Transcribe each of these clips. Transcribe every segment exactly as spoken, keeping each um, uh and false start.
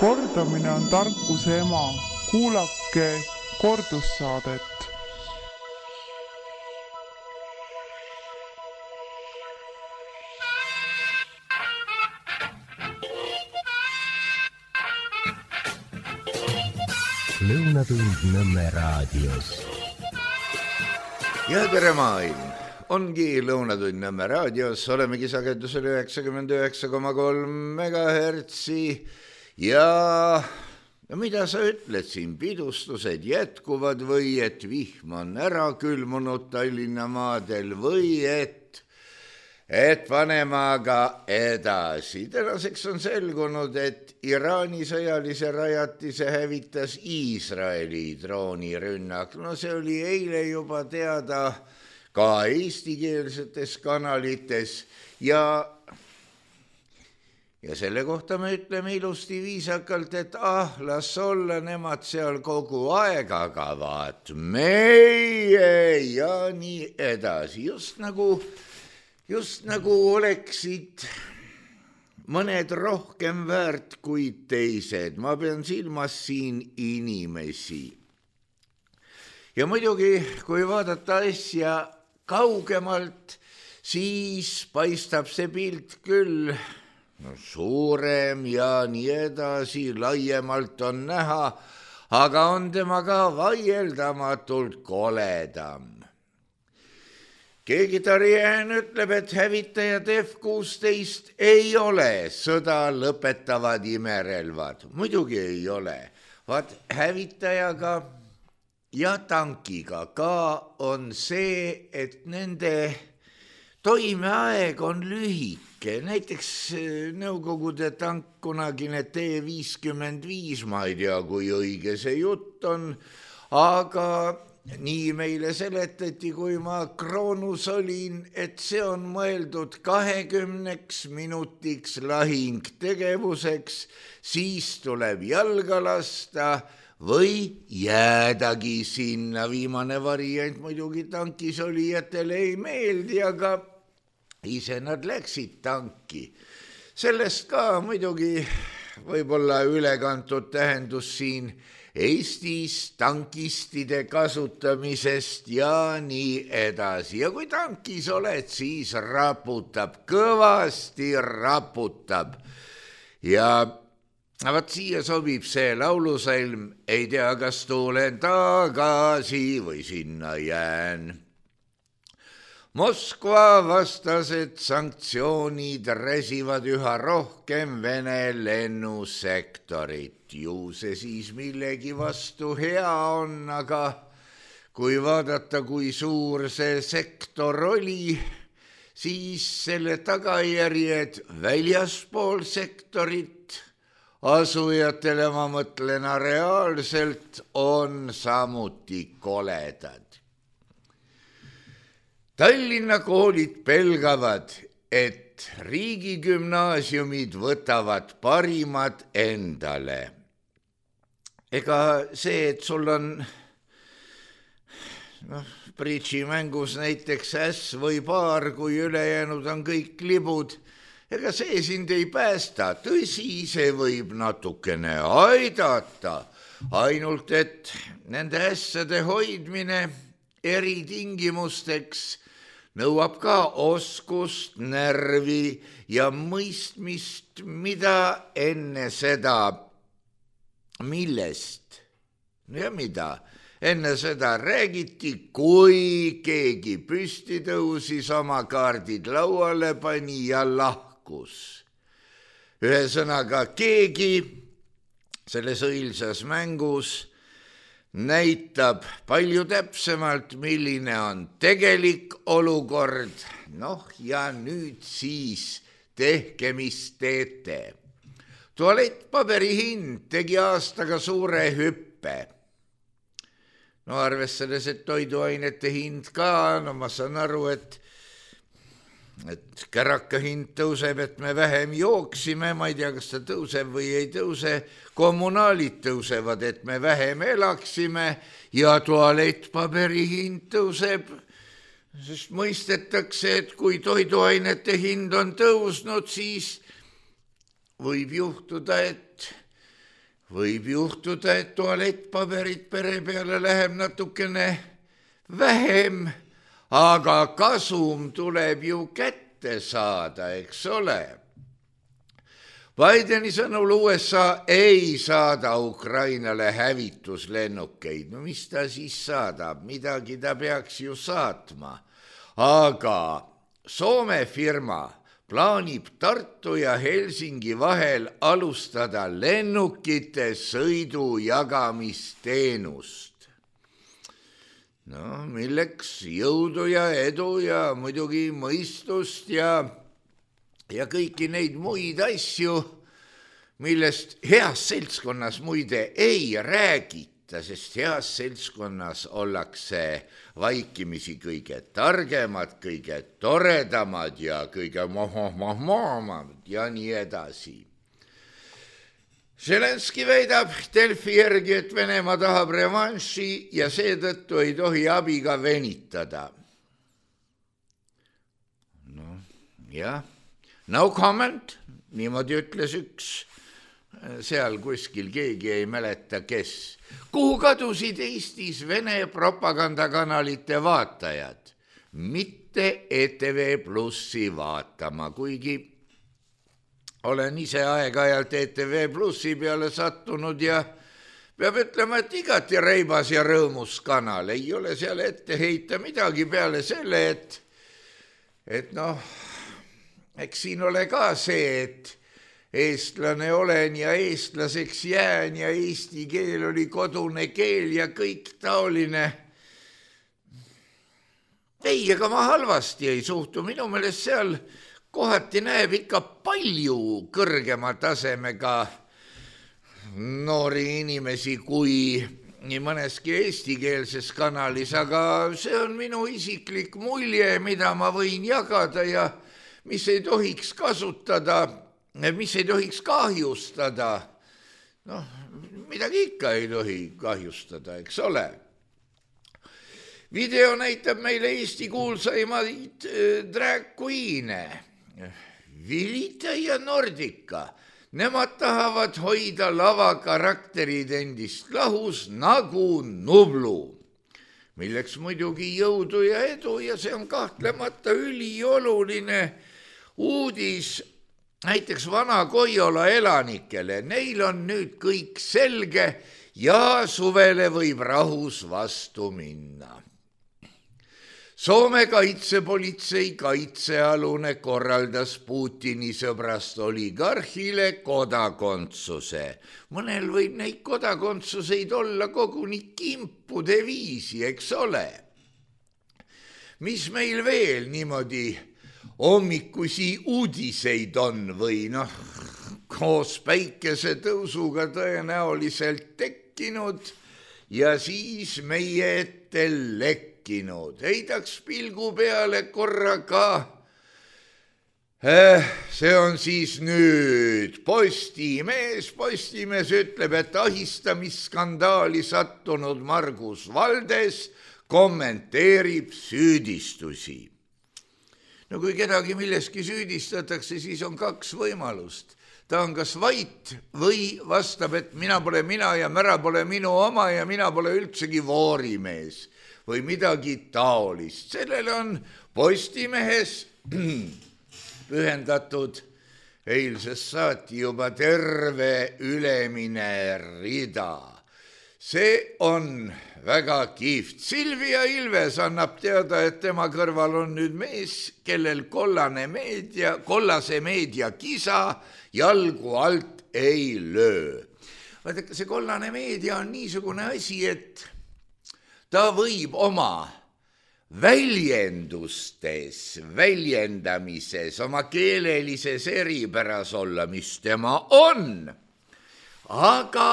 Kordamine on tarkuse ema. Kuulake kordussaadet. Lõunatund Nõmme raadios. Ja tere maailm! Ongi Lõunatund Nõmme raadios, olemegi sagedusel üheksakümmend üheksa koma kolm megahertsi ja no mida sa ütled siin, pidustused jätkuvad või et vihm on ära külmunud Tallinna maadel või et, et paneme aga edasi. Tänaseks on selgunud, et Iraani sõjalise rajatise hävitas Iisraeli droonirünnak. No see oli eile juba teada ka eestikeelsetes kanalites ja Ja selle kohta me ütleme ilusti viisakalt, et ah, las olla nemad seal kogu aeg, aga vaat meie ja nii edasi. Just nagu, just nagu oleksid mõned rohkem väärt kui teised. Ma pean silmas siin inimesi. Ja muidugi, kui vaadata asja kaugemalt, siis paistab see pilt küll no, suurem ja nii edasi, laiemalt on näha, aga on tema ka vaieldamatult koledam. Keegi Tarjeen ütleb, et hävitajad F kuusteist ei ole sõda lõpetavad imerelvad. Muidugi ei ole. Vaat hävitajaga ja tankiga ka on see, et nende toimeaeg on lühike. Näiteks Nõukogude tank kunagine T viiskümmend viis, ma ei tea, kui õige see jutt on, aga nii meile seletati, kui ma Kroonus olin, et see on mõeldud kahekümneks minutiks lahingtegevuseks, siis tuleb jalga lasta või jäädagi sinna. Viimane variant muidugi tankis olijatele ei meeldi, aga ise nad läksid tanki. Sellest ka muidugi võib-olla ülekantud tähendus siin Eestis tankistide kasutamisest ja nii edasi. Ja kui tankis oled, siis raputab, kõvasti raputab. Ja vaat siia sobib see laulusalm, ei tea, kas tulen tagasi või sinna jään. Moskva vastased sanktsioonid räsivad üha rohkem Vene lennusektorit. Ju see siis millegi vastu hea on, aga kui vaadata, kui suur see sektor oli, siis selle tagajärjed väljaspool sektorit asujatele, ma mõtlen reaalselt, on samuti koledad. Tallinna koolid pelgavad, et riigigümnaasiumid võtavad parimad endale. Ega see, et sul on noh, bridži-mängus näiteks äss või paar, kui ülejäänud on kõik libud, ega see sind ei päästa. Tõsi, see võib natukene aidata, ainult et nende ässade hoidmine eri tingimusteks nõuab ka oskust, närvi ja mõistmist, mida enne seda, millest ja mida enne seda räägiti, kui keegi püsti tõusis, oma kaardid lauale pani ja lahkus. Ühesõnaga, keegi selles õilsas mängus näitab palju täpsemalt, milline on tegelik olukord. Noh, ja nüüd siis tehke, mis teete. Tualettpaberi hind tegi aastaga suure hüppe. No arvestades, et toiduainete hind ka, no ma saan aru, et et käraka hind tõuseb, et me vähem jooksime, ma ei tea, kas ta tõuseb või ei tõuse, kommunaalid tõusevad, et me vähem elaksime ja tualettpaberi hind tõuseb, sest mõistetakse, et kui toiduainete hind on tõusnud, siis võib juhtuda, et võib juhtuda, et tualettpaberit pere peale läheb natukene vähem, aga kasum tuleb ju kätte saada, eks ole. Bideni sõnul U S A ei saada Ukrainale hävituslennukeid. No mis ta siis saadab? Midagi ta peaks ju saatma. Aga Soome firma plaanib Tartu ja Helsingi vahel alustada lennukite sõidu jagamisteenust. No milleks jõudu ja edu ja muidugi mõistust ja ja kõiki neid muid asju, millest heas seltskonnas muide ei räägita, sest heas seltskonnas ollakse vaikimisi kõige targemad, kõige toredamad ja kõige mahmahmahmad ja nii edasi. Zelenski väidab Delfi järgi, et Venemaa tahab revanši ja seetõttu ei tohi abiga venitada. No, jah. No comment, niimoodi ütles üks, seal kuskil keegi ei mäleta, kes. Kuhu kadusid Eestis Vene propagandakanalite vaatajad? Mitte E T V Plussi vaatama, kuigi olen ise aeg-ajalt E T V Plussi peale sattunud ja peab ütlema, et igati reibas ja rõõmus kanal. Ei ole seal ette heita midagi peale selle, et, et noh, eks siin ole ka see, et eestlane olen ja eestlaseks jään ja eesti keel oli kodune keel ja kõik taoline. Ei, ega ma halvasti ei suhtu. Minu meelest seal kohati näeb ikka palju kõrgema tasemega noori inimesi kui nii mõneski eestikeelses kanalis, aga see on minu isiklik mulje, mida ma võin jagada ja mis ei tohiks kasutada, mis ei tohiks kahjustada. Noh, midagi ikka ei tohi kahjustada, eks ole. Video näitab meile Eesti kuulsaimaid drag queen'e, Vilita ja Nordica. Nemad tahavad hoida lava karakterid endist lahus nagu Nublu, milleks muidugi jõudu ja edu ja see on kahtlemata ülioluline uudis näiteks Vana-Koiola elanikele. Neil on nüüd kõik selge ja suvele võib rahus vastu minna. Soome kaitsepolitsei kaitsealune korraldas Putini sõbrast oligarhile kodakondsuse. Mõnel võib neid kodakondsuseid olla koguni kimpude viisi, eks ole. Mis meil veel niimoodi hommikusi uudiseid on või noh, koos päikese tõusuga tõenäoliselt tekkinud ja siis meie ette lekkinud. Heidaks pilgu peale korra ka. See on siis nüüd Postimees. Postimees ütleb, et ahistamisskandaali sattunud Margus Valdes kommenteerib süüdistusi. No kui kedagi milleski süüdistatakse, siis on kaks võimalust. Ta on kas vait või vastab, et mina pole mina ja mära pole minu oma ja mina pole üldsegi voorimees või midagi taolist. Sellele on Postimehes pühendatud eilsest saati juba terve ülemine rida. See on väga kihvt. Silvia Ilves annab teada, et tema kõrval on nüüd mees, kellel kollane meedia, kollase meedia kisa jalgu alt ei löö. Vaadake, see kollane meedia on niisugune asi, et ta võib oma väljendustes, väljendamises, oma keelelises eripäras olla, mis tema on. Aga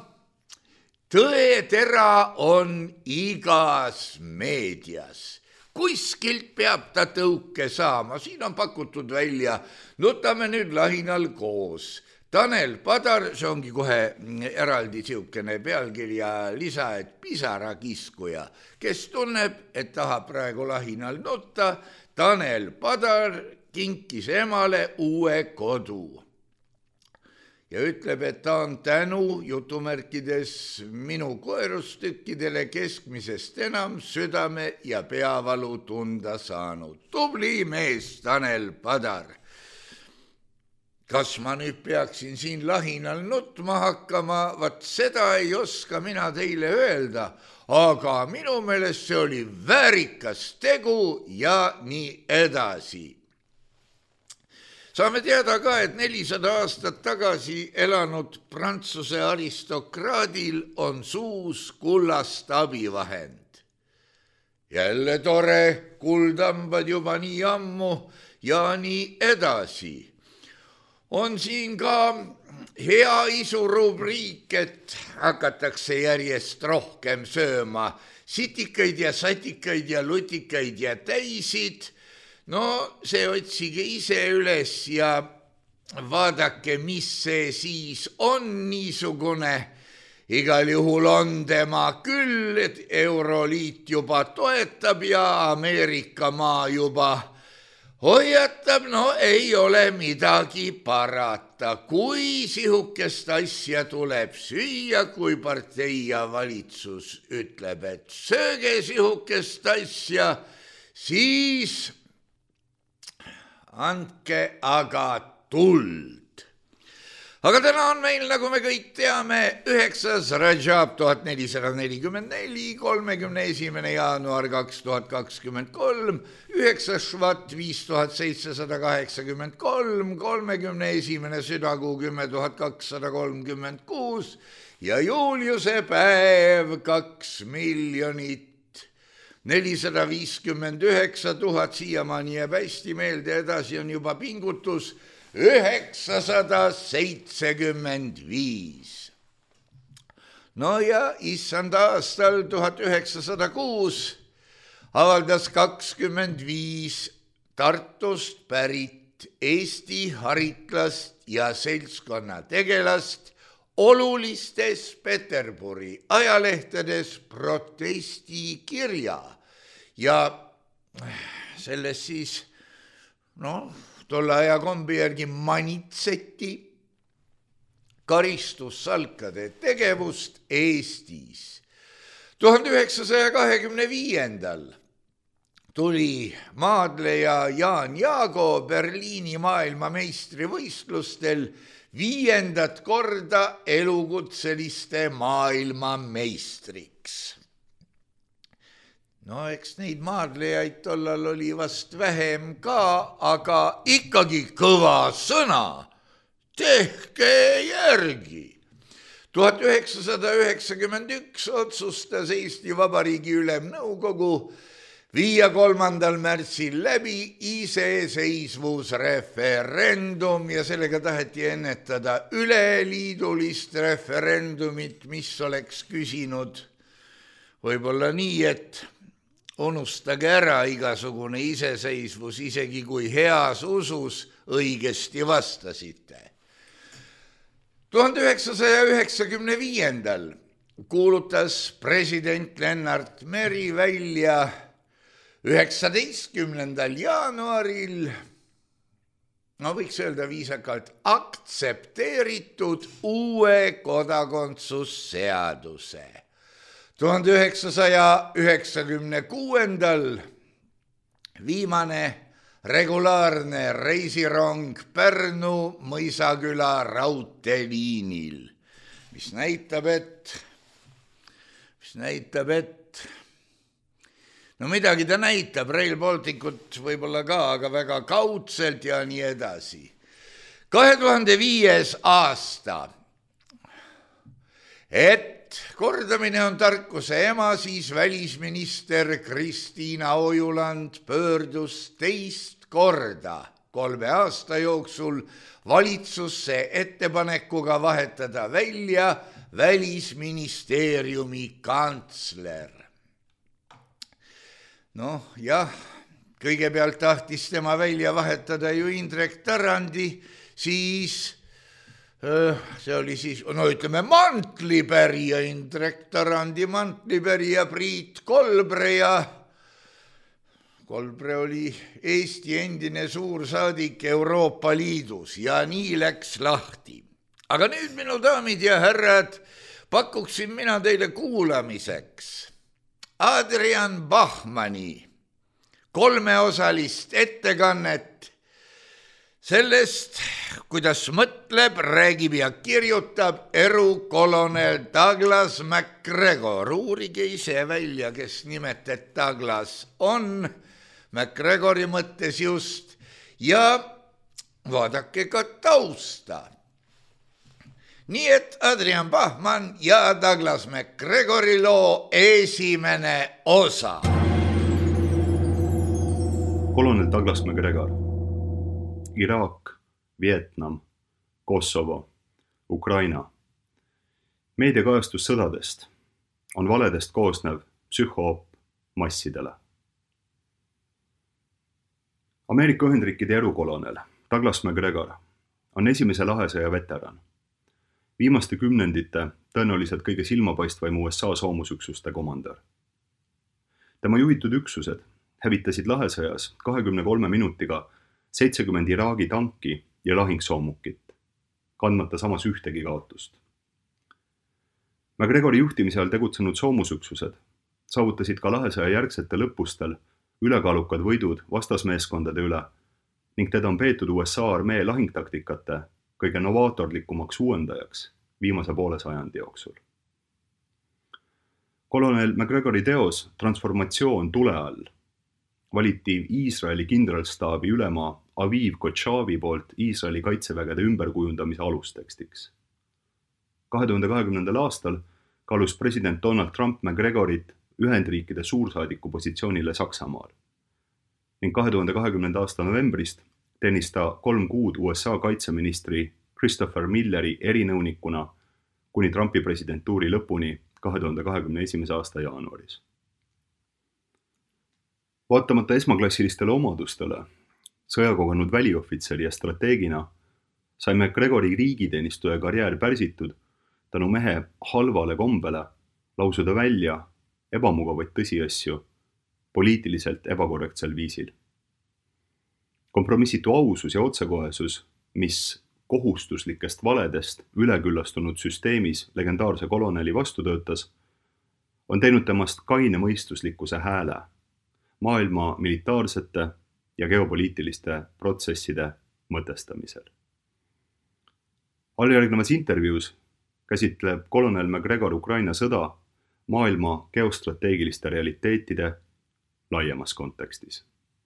tõetera on igas meedias. Kuskilt peab ta tõuke saama. Siin on pakutud välja, nutame nüüd lahinal koos. Tanel Padar, see ongi kohe eraldi siukene pealkirja lisa, et pisarakiskuja, kes tunneb, et tahab praegu lahinal nutta. Tanel Padar kinkis emale uue kodu. ja ütleb, et ta on tänu jutumärkides minu koerustükkidele keskmisest enam südame ja peavalu tunda saanud. Tubli mees Tanel Padar. Kas ma nüüd peaksin siin lahinal nutma hakkama, vaat seda ei oska mina teile öelda, aga minu meelest see oli väärikas tegu ja nii edasi. Saame teada ka, et nelisada aastat tagasi elanud Prantsuse aristokraadil on suus kullast abivahend. Jälle tore, kuldambad juba nii ammu ja nii edasi. On siin ka hea isu rubriik, et hakatakse järjest rohkem sööma sitikaid ja satikaid ja lutikaid ja täisid. No see otsige ise üles ja vaadake, mis see siis on niisugune. Igal juhul on tema küll, et Euroliit juba toetab ja Ameerika maa juba hoiatab, no ei ole midagi parata. Kui sihukest asja tuleb süüa, kui partei ja valitsus ütleb, et sööge sihukest asja, siis andke aga tuld. Aga täna on meil, nagu me kõik teame, üheksas Rajab tuhat nelisada nelikümmend neli, kolmekümne esimene jaanuar kaks tuhat kakskümmend kolm, üheksas Švat viis tuhat seitsesada kaheksakümmend kolm, kolmekümne esimene südakuu kümme tuhat kakssada kolmkümmend kuus ja Juliuse päev kaks miljonit nelisada viiskümmend üheksa tuhat, siiamaani jääb hästi meelde, edasi on juba pingutus, üheksasada seitsekümmend viis. No ja issand aastal tuhat üheksasada kuus avaldas kakskümmend viis Tartust pärit Eesti haritlast ja seltskonna tegelast olulistes Peterburi ajalehtedes protestikirja ja selles siis, noh, tolle aja kombi järgi manitseti karistussalkade tegevust Eestis. tuhande üheksasaja kahekümne viiendal tuli maadleja Jaan Jaago Berliini maailmameistrivõistlustel viiendat korda elukutseliste maailmameistriks. No eks neid maadlejaid tollal oli vast vähem ka, aga ikkagi kõva sõna. Tehke järgi. tuhat üheksasada üheksakümmend üks otsustas Eesti Vabariigi Ülemnõukogu viia kolmandal märtsil läbi iseseisvusreferendum ja sellega taheti ennetada üleliidulist referendumit, mis oleks küsinud võib-olla nii, et unustage ära igasugune iseseisvus, isegi kui heas usus õigesti vastasite. tuhande üheksasaja üheksakümne viiendal kuulutas president Lennart Meri välja üheksateistkümnendal jaanuaril, no võiks öelda viisakalt, aktsepteeritud uue kodakondsusseaduse. tuhande üheksasaja üheksakümne kuuendal viimane regulaarne reisirong Pärnu Mõisaküla raudteeliinil, mis näitab, et, mis näitab, et no midagi ta näitab, Rail Balticut võib-olla ka, aga väga kaudselt ja nii edasi. kahe tuhande viies aasta, et kordamine on tarkuse ema, siis välisminister Kristiina Ojuland pöördus teist korda kolme aasta jooksul valitsusse ettepanekuga vahetada välja Välisministeeriumi kantsler. Noh, jah, kõigepealt tahtis tema välja vahetada ju Indrek Tarandi, siis see oli siis, no ütleme, mantlipärija Indrek Tarandi, mantlipärija Priit Kolbre ja Kolbre oli Eesti endine suursaadik Euroopa Liidus ja nii läks lahti. aga nüüd, minu daamid ja härrad, pakuksin mina teile kuulamiseks Adrian Bachmanni kolmeosalist ettekannet sellest, kuidas mõtleb, räägib ja kirjutab erukolonel Douglas MacGregor. Uurige ise välja, kes nimetet Douglas on, MacGregori mõttes just, ja vaadake ka tausta. Nii et Adrian Bachmann ja Douglas MacGregori loo esimene osa. Kolonel Douglas MacGregor. Iraak, Vietnam, Kosovo, Ukraina. Meediakajastus sõdadest on valedest koosnev psühhoop massidele. Ameerika Ühendriikide erukolonel Douglas MacGregor on esimese lahesõja veteran. Viimaste kümnendite tõenäoliselt kõige silmapaistvaim U S A soomusüksuste komandör. Tema juhitud üksused hävitasid lahesõjas kahekümne kolme minutiga seitsekümmend Iraagi tanki ja lahingsoomukit, kandmata samas ühtegi kaotust. MacGregori juhtimise all tegutsenud soomusüksused saavutasid ka lahesõja järgsete lõppustel ülekaalukad võidud vastasmeeskondade üle ning teda on peetud U S A armee lahingtaktikate kõige novaatorlikumaks uuendajaks viimase poole sajandi jooksul. Kolonel MacGregori teos Transformatsioon tule all valiti Iisraeli kindralstaabi ülema Aviv Kochavi poolt Iisraeli kaitsevägede ümberkujundamise alustekstiks. kahe tuhande kahekümnendal aastal kaalus president Donald Trump MacGregorit Ühendriikide suursaadiku positsioonile Saksamaal ning kahe tuhande kahekümnenda aasta novembrist teenis ta kolm kuud U S A kaitseministri Christopher Milleri erinõunikuna kuni Trumpi presidentuuri lõpuni kahe tuhande kahekümne esimese aasta jaanuaris. Vaatamata esmaklassilistele omadustele, sõjakogenud väliohvitseri ja strateegina sai MacGregori riigiteenistuja karjäär pärsitud tänu mehe halvale kombele lausuda välja ebamugavaid tõsiasju poliitiliselt ebakorrektsel viisil. Kompromissitu ausus ja otsekohesus, mis kohustuslikest valedest üleküllastunud süsteemis legendaarse koloneli vastu töötas, on teinud temast kaine mõistuslikkuse hääle maailma militaarsete ja geopoliitiliste protsesside mõtestamisel. Alljärgnevas intervjuus käsitleb kolonel MacGregor Ukraina sõda maailma geostrateegiliste realiteetide laiemas kontekstis.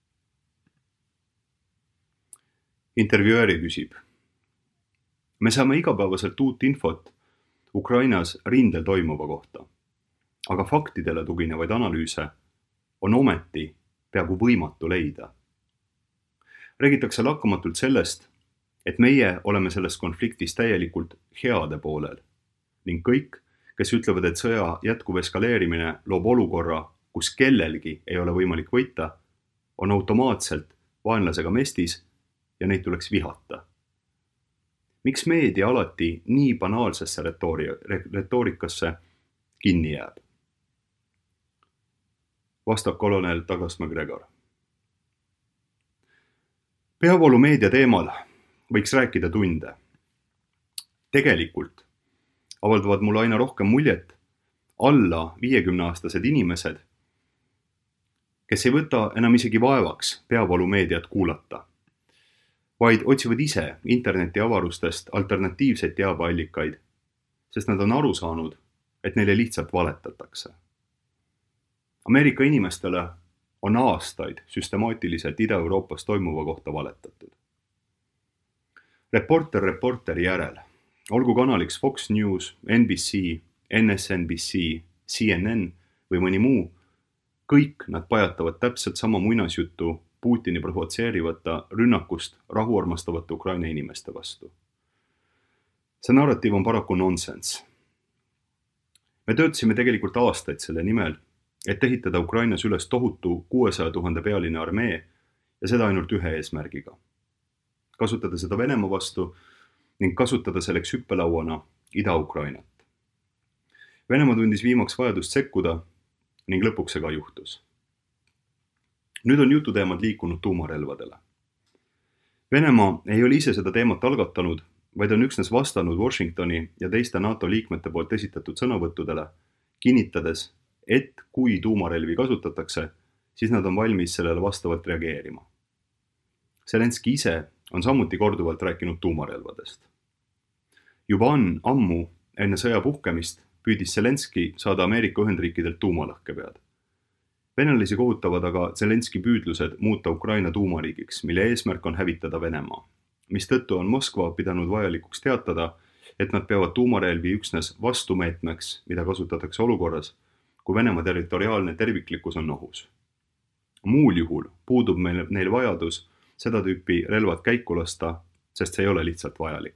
Intervjueeri küsib. Me saame igapäevaselt uut infot Ukrainas rindel toimuva kohta, aga faktidele tuginevaid analüüse on ometi peaaegu võimatu leida. Räägitakse lakkamatult sellest, et meie oleme selles konfliktis täielikult heade poolel ning kõik, kes ütlevad, et sõja jätkuv eskaleerimine loob olukorra, kus kellelgi ei ole võimalik võita, on automaatselt vaenlasega mestis ja neid tuleks vihata. Miks meedia alati nii banaalsesse retoorikasse kinni jääb? Vastab kolonel Douglas MacGregor. Peavoolumeedia teemal võiks rääkida tunde. Tegelikult avaldavad mulle aina rohkem muljet alla viiekümneaastased inimesed, kes ei võta enam isegi vaevaks peavoolumeediat kuulata, vaid otsivad ise interneti avarustest alternatiivseid teabeallikaid, sest nad on aru saanud, et neile lihtsalt valetatakse. Ameerika inimestele on aastaid süstemaatiliselt Ida-Euroopas toimuva kohta valetatud. Reporter reporteri järel, olgu kanaliks Fox News, N B C, N S N B C, C N N või mõni muu, kõik nad pajatavad täpselt sama muinasjuttu Putini provotseerivata rünnakust rahuarmastavate Ukraina inimeste vastu. See narratiiv on paraku nonsense. Me töötasime tegelikult aastaid selle nimel, et ehitada Ukrainas üles tohutu kuuesaja tuhande pealine armee ja seda ainult ühe eesmärgiga. Kasutada seda Venemaa vastu ning kasutada selleks hüppelauana Ida-Ukrainat. Venemaa tundis viimaks vajadust sekkuda ning lõpuks see ka juhtus. Nüüd on jututeemad liikunud tuumarelvadele. Venemaa ei ole ise seda teemat algatanud vaid on üksnes vastanud Washingtoni ja teiste NATO liikmete poolt esitatud sõnavõttudele, kinnitades, et kui tuumarelvi kasutatakse, siis nad on valmis sellele vastavalt reageerima. Zelenski ise on samuti korduvalt rääkinud tuumarelvadest. Juba on ammu enne sõja puhkemist püüdis Zelenski saada Ameerika Ühendriikidelt tuumalõhkepead. Venelasi kohutavad aga Zelenski püüdlused muuta Ukraina tuumariigiks, mille eesmärk on hävitada Venemaa, mistõttu on Moskva pidanud vajalikuks teatada, et nad peavad tuumarelvi üksnes vastumeetmeks, mida kasutatakse olukorras, kui Venemaa territoriaalne terviklikkus on ohus. Muul juhul puudub meil, neil vajadus seda tüüpi relvad käiku lasta, sest see ei ole lihtsalt vajalik.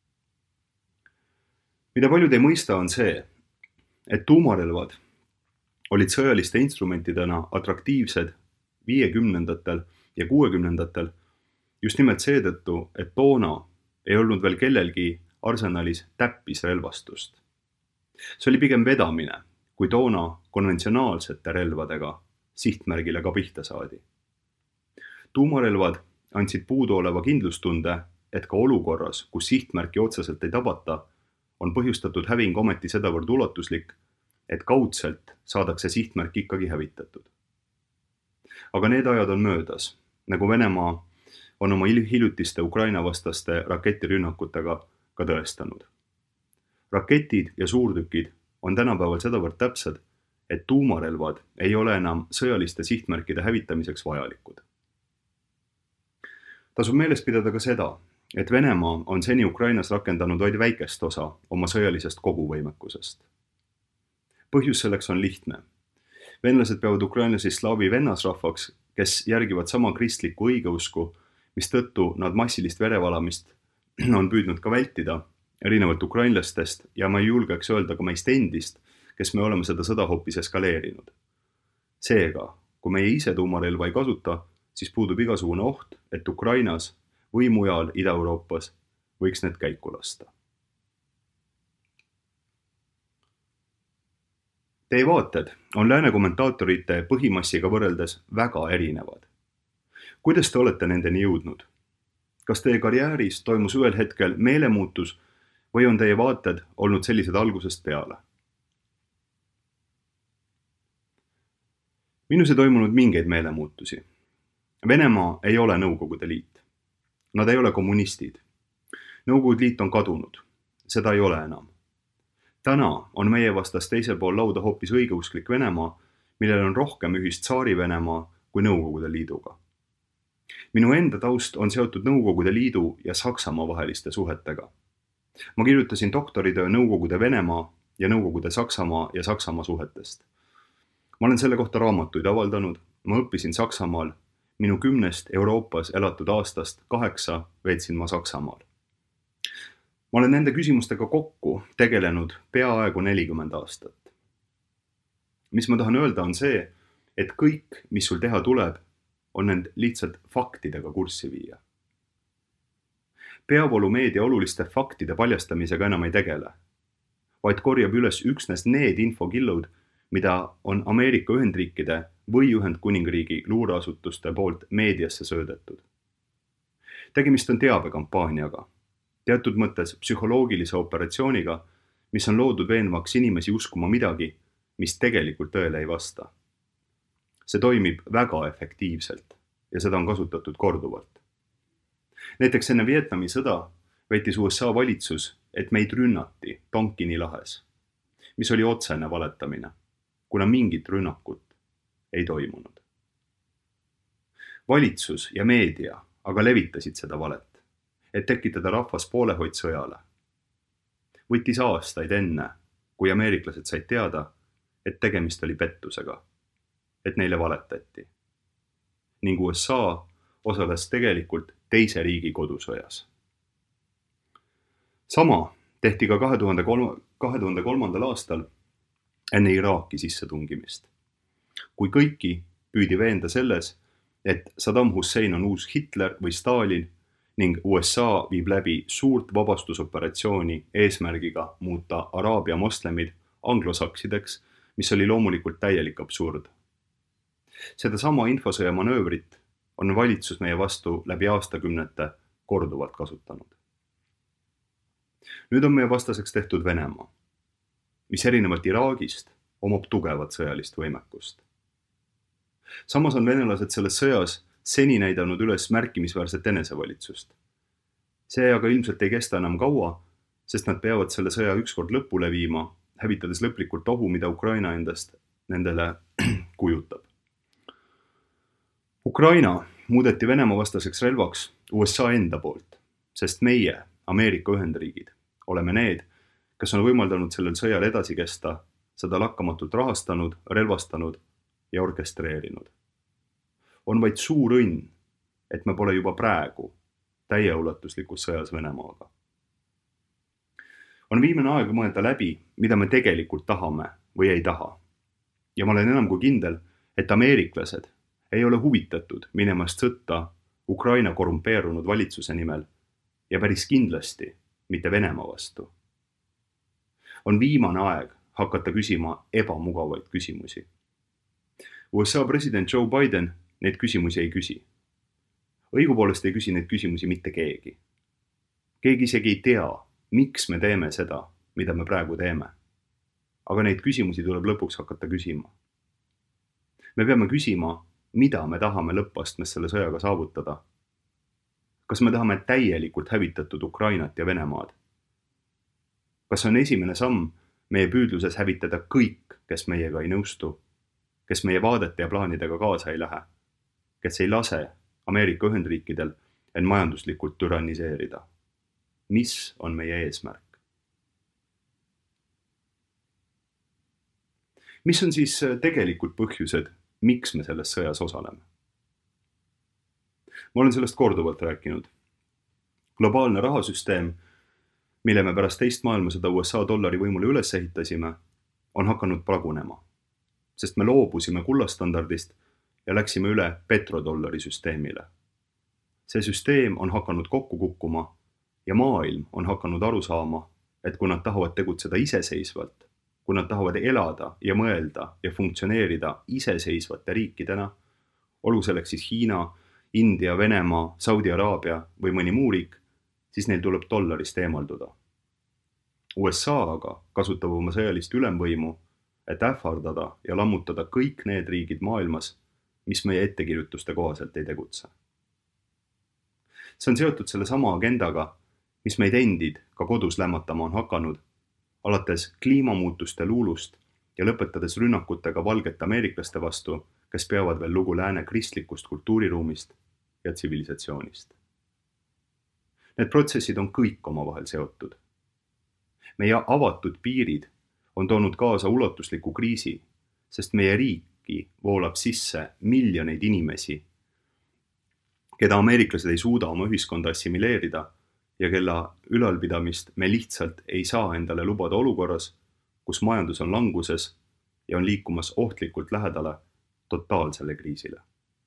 Mida paljud ei mõista on see, et tuumarelvad olid sõjaliste instrumentidena atraktiivsed viiekümnendatel ja kuuekümnendatel just nimelt seetõttu, et toona ei olnud veel kellelgi arsenalis täppisrelvastust. See oli pigem vedamine, kui toona konventsionaalsete relvadega sihtmärgile ka pihta saadi. Tuumarelvad andsid puuduoleva kindlustunde, et ka olukorras, kus sihtmärki otseselt ei tabata, on põhjustatud häving ometi sedavõrd ulatuslik, et kaudselt saadakse sihtmärk ikkagi hävitatud. Aga need ajad on möödas, nagu Venemaa on oma hiljutiste Ukraina vastaste raketirünnakutega ka tõestanud. Raketid ja suurtükid on tänapäeval sedavõrd täpsed, et tuumarelvad ei ole enam sõjaliste sihtmärkide hävitamiseks vajalikud. Tasub meeles pidada ka seda, et Venemaa on seni Ukrainas rakendanud vaid väikest osa oma sõjalisest koguvõimekusest. Põhjus selleks on lihtne. Venlased peavad ukrainlasi slaavi vennasrahvaks, kes järgivad sama kristlikku õigeusku, mistõttu nad massilist verevalamist on püüdnud ka vältida, erinevalt ukrainlastest ja ma ei julgeks öelda ka meist endist, kes me oleme seda sõda hoopis eskaleerinud. Seega, kui meie ise tuumarelva ei kasuta, siis puudub igasugune oht, et Ukrainas või mujal Ida-Euroopas võiks need käiku lasta. Teie vaated on lääne kommentaatorite põhimassiga võrreldes väga erinevad. Kuidas te olete nendeni jõudnud? Kas teie karjääris toimus ühel hetkel meelemuutus või on teie vaated olnud sellised algusest peale? Minus ei toimunud mingeid meelemuutusi. Venemaa ei ole Nõukogude Liit. Nad ei ole kommunistid. Nõukogude Liit on kadunud. Seda ei ole enam. Täna on meie vastas teisel pool lauda hoopis õigeusklik Venemaa, millel on rohkem ühist Tsaari Venemaa kui Nõukogude Liiduga. Minu enda taust on seotud Nõukogude Liidu ja Saksamaa vaheliste suhetega. Ma kirjutasin doktoritöö Nõukogude Venemaa ja Nõukogude Saksamaa ja Saksamaa suhetest. Ma olen selle kohta raamatuid avaldanud, ma õppisin Saksamaal, minu kümnest Euroopas elatud aastast kaheksa veetsin ma Saksamaal. Ma olen nende küsimustega kokku tegelenud peaaegu nelikümmend aastat. Mis ma tahan öelda on see, et kõik, mis sul teha tuleb, on end lihtsalt faktidega kurssi viia. Peavoolumeedia oluliste faktide paljastamisega enam ei tegele, vaid korjab üles üksnes need infokillud, mida on Ameerika Ühendriikide või Ühendkuningriigi luureasutuste poolt meediasse söödetud. Tegemist on teabekampaaniaga, teatud mõttes psühholoogilise operatsiooniga, mis on loodud veenvaks inimesi uskuma midagi, mis tegelikult tõele ei vasta. See toimib väga efektiivselt ja seda on kasutatud korduvalt. Näiteks enne Vietnami sõda väitis U S A valitsus, et meid rünnati Tonkini lahes, mis oli otsene valetamine, kuna mingit rünnakut ei toimunud. Valitsus ja meedia aga levitasid seda valet, et tekitada rahvas poolehoid sõjale. Võttis aastaid enne, kui ameeriklased said teada, et tegemist oli pettusega, et neile valetati. Ning U S A osales tegelikult teise riigi kodusõjas. Sama tehti ka kahe tuhande kolmandal aastal enne Iraaki sissetungimist, kui kõiki püüdi veenda selles, et Saddam Hussein on uus Hitler või Stalin ning U S A viib läbi suurt vabastusoperatsiooni eesmärgiga muuta araabia moslemid anglosaksideks, mis oli loomulikult täielik absurd. Seda sama infosõja manöövrit on valitsus meie vastu läbi aastakümnete korduvalt kasutanud. Nüüd on meie vastaseks tehtud Venemaa, mis erinevalt Iraagist omab tugevat sõjalist võimekust. Samas on venelased selles sõjas seni näidanud üles märkimisväärset enesevalitsust. See aga ilmselt ei kesta enam kaua, sest nad peavad selle sõja ükskord lõpule viima, hävitades lõplikult ohu, mida Ukraina endast nendele kujutab. Ukraina muudeti Venemaa vastaseks relvaks U S A enda poolt, sest meie, Ameerika Ühendriigid, oleme need, kes on võimaldanud sellel sõjal edasi kesta, seda lakkamatult rahastanud, relvastanud ja orkestreerinud. On vaid suur õnn, et me pole juba praegu täieulatuslikus sõjas Venemaaga. On viimane aeg mõelda läbi, mida me tegelikult tahame või ei taha. Ja ma olen enam kui kindel, et ameeriklased ei ole huvitatud minemast sõtta Ukraina korrumpeerunud valitsuse nimel ja päris kindlasti mitte Venemaa vastu. On viimane aeg hakata küsima ebamugavaid küsimusi. U S A president Joe Biden neid küsimusi ei küsi. Õigupoolest ei küsi neid küsimusi mitte keegi. Keegi isegi ei tea, miks me teeme seda, mida me praegu teeme. Aga neid küsimusi tuleb lõpuks hakata küsima. Me peame küsima, mida me tahame lõppastmes selle sõjaga saavutada. Kas me tahame täielikult hävitatud Ukrainat ja Venemaad? Kas on esimene samm meie püüdluses hävitada kõik, kes meiega ei nõustu, kes meie vaadete ja plaanidega kaasa ei lähe, kes ei lase Ameerika Ühendriikidel end majanduslikult tyranniseerida? Mis on meie eesmärk? Mis on siis tegelikult põhjused, miks me selles sõjas osaleme? Ma olen sellest korduvalt rääkinud. Globaalne rahasüsteem, mille me pärast teist maailmasõda U S A dollari võimule üles ehitasime, on hakanud pragunema, sest me loobusime kullastandardist ja läksime üle petrodollari süsteemile. See süsteem on hakanud kokku kukkuma ja maailm on hakanud aru saama, et kui nad tahavad tegutseda iseseisvalt, kui nad tahavad elada ja mõelda ja funktsioneerida iseseisvate riikidena, olgu selleks siis Hiina, India, Venemaa, Saudi Araabia või mõni muu riik, siis neil tuleb dollarist eemalduda. U S A aga kasutab oma sõjalist ülemvõimu, et ähvardada ja lammutada kõik need riigid maailmas, mis meie ettekirjutuste kohaselt ei tegutse. See on seotud selle sama agendaga, mis meid endid ka kodus lämmatama on hakanud, alates kliimamuutuste luulust ja lõpetades rünnakutega valgete ameeriklaste vastu, kes peavad veel lugu lääne kristlikust kultuuriruumist ja tsivilisatsioonist. Need protsessid on kõik omavahel seotud. Meie avatud piirid on toonud kaasa ulatusliku kriisi, sest meie riiki voolab sisse miljoneid inimesi, keda ameeriklased ei suuda oma ühiskonda assimileerida ja kella ülalpidamist me lihtsalt ei saa endale lubada olukorras, kus majandus on languses ja on liikumas ohtlikult lähedale totaalsele kriisile.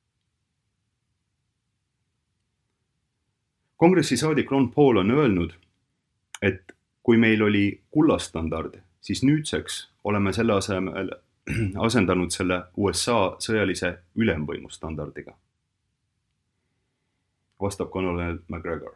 Kongressi saadik Ron Paul on öelnud, et kui meil oli kullastandard, siis nüüdseks oleme selle asemel asendanud selle U S A sõjalise ülemvõimu standardiga. Vastab Conor McGregor.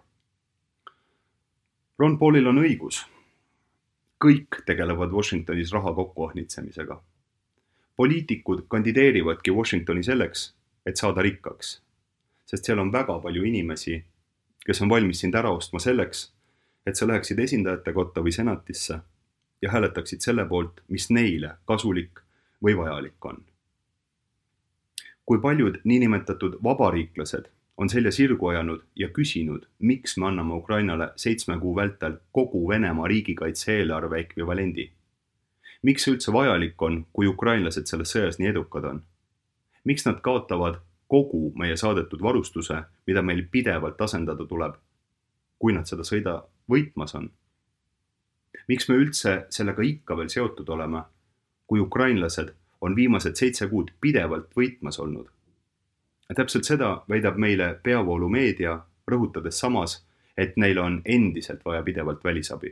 Ron Paulil on õigus. Kõik tegelevad Washingtonis raha kokkuahnitsemisega. Poliitikud kandideerivadki Washingtoni selleks, et saada rikkaks, sest seal on väga palju inimesi, kes on valmis sind ära ostma selleks, et sa läheksid esindajate kotta või senatisse ja hääletaksid selle poolt, mis neile kasulik või vajalik on. Kui paljud niinimetatud vabariiklased on selja sirgu ajanud ja küsinud, miks me anname Ukrainale seitsme kuu vältel kogu Venemaa riigikaitse eelarve ekvivalendi. Miks see üldse vajalik on, kui ukrainlased selles sõjas nii edukad on? Miks nad kaotavad kogu meie saadetud varustuse, mida meil pidevalt asendada tuleb, kui nad seda sõida võitmas on? Miks me üldse sellega ikka veel seotud oleme, kui ukrainlased on viimased seitse kuud pidevalt võitmas olnud? Ja täpselt seda väidab meile peavoolu meedia, rõhutades samas, et neil on endiselt vaja pidevalt välisabi.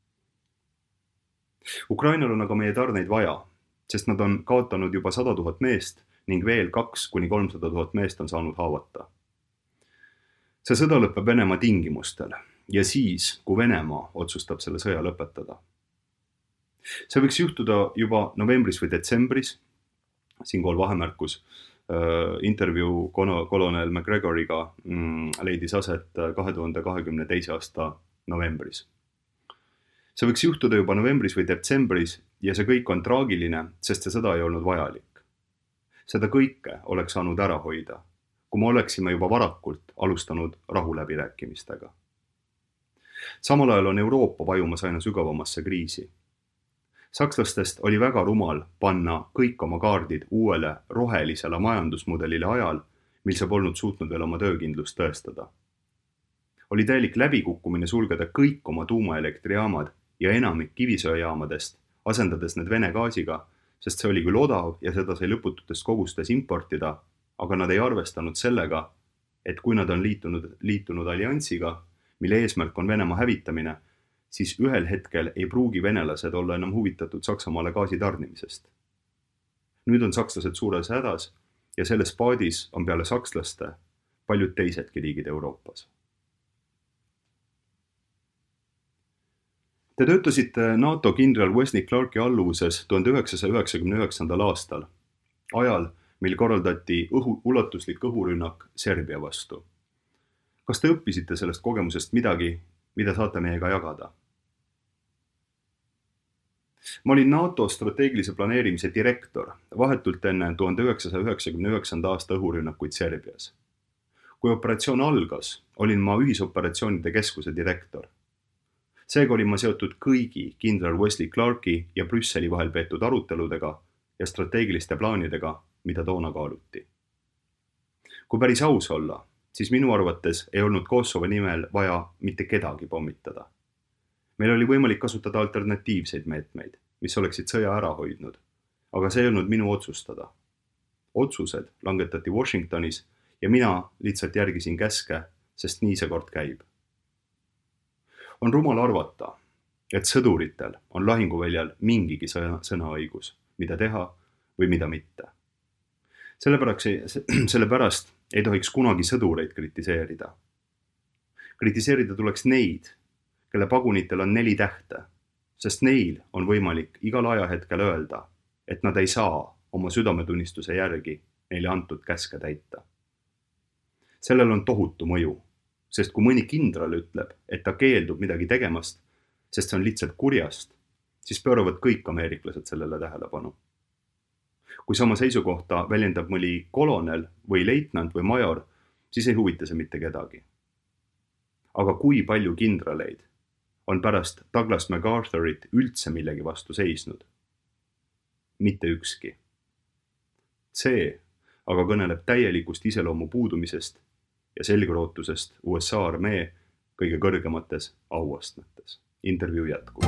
Ukrainal on aga meie tarneid vaja, sest nad on kaotanud juba sada tuhat meest ning veel kaks kuni kolmsada tuhat meest on saanud haavata. See sõda lõpeb Venemaa tingimustel ja siis, kui Venemaa otsustab selle sõja lõpetada. See võiks juhtuda juba novembris või detsembris, siinkohal vahemärkus, intervjuu kolonel McGregoriga leidis aset kahe tuhande kahekümne teise aasta novembris. See võiks juhtuda juba novembris või detsembris ja see kõik on traagiline, sest see sõda ei olnud vajalik. Seda kõike oleks saanud ära hoida, kui me oleksime juba varakult alustanud rahuläbirääkimistega. Samal ajal on Euroopa vajumas aina sügavamasse kriisi. Sakslastest oli väga rumal panna kõik oma kaardid uuele rohelisele majandusmudelile ajal, mil see polnud suutnud veel oma töökindlust tõestada. Oli täielik läbikukkumine sulgeda kõik oma tuumaelektrijaamad ja enamik kivisöejaamadest, asendades need Vene gaasiga, sest see oli küll odav ja seda sai lõpututes kogustes importida, aga nad ei arvestanud sellega, et kui nad on liitunud, liitunud alliansiga, mille eesmärk on Venemaa hävitamine, siis ühel hetkel ei pruugi venelased olla enam huvitatud Saksamaale gaasi tarnimisest. Nüüd on sakslased suures hädas ja selles paadis on peale sakslaste paljud teisedki riigid Euroopas. Te töötasite NATO kindral Wesley Clarki alluvuses tuhande üheksasaja üheksakümne üheksandal aastal, ajal, mil korraldati õhu, ulatuslik õhurünnak Serbia vastu. Kas te õppisite sellest kogemusest midagi, mida saate meiega jagada? Ma olin NATO strateegilise planeerimise direktor vahetult enne tuhande üheksasaja üheksakümne üheksanda aasta õhurünnakuid Serbias. Kui operatsioon algas, olin ma ühisoperatsioonide keskuse direktor. Seega olin ma seotud kõigi kindral Wesley Clarki ja Brüsseli vahel peetud aruteludega ja strateegiliste plaanidega, mida toona kaaluti. Kui päris aus olla, siis minu arvates ei olnud Kosovo nimel vaja mitte kedagi pommitada. Meil oli võimalik kasutada alternatiivseid meetmeid, mis oleksid sõja ära hoidnud, aga see ei olnud minu otsustada. Otsused langetati Washingtonis ja mina lihtsalt järgisin käske, sest nii see kord käib. On rumal arvata, et sõduritel on lahinguväljal mingigi sõnaõigus, mida teha või mida mitte. Sellepärast, sellepärast ei tohiks kunagi sõdureid kritiseerida. Kritiseerida tuleks neid, kelle pagunitel on neli tähte, sest neil on võimalik igal ajahetkel öelda, et nad ei saa oma südametunnistuse järgi neile antud käske täita. Sellel on tohutu mõju, sest kui mõni kindral ütleb, et ta keeldub midagi tegemast, sest see on lihtsalt kurjast, siis pööravad kõik ameeriklased sellele tähelepanu. Kui sama seisukohta väljendab mõni kolonel või leitnant või major, siis ei huvita see mitte kedagi. Aga kui palju kindraleid on pärast Douglas MacArthurit üldse millegi vastu seisnud? Mitte ükski. See aga kõneleb täielikust iseloomu puudumisest ja selgrootusest U S A armee kõige kõrgemates auastmetes. Intervjuu jätkub.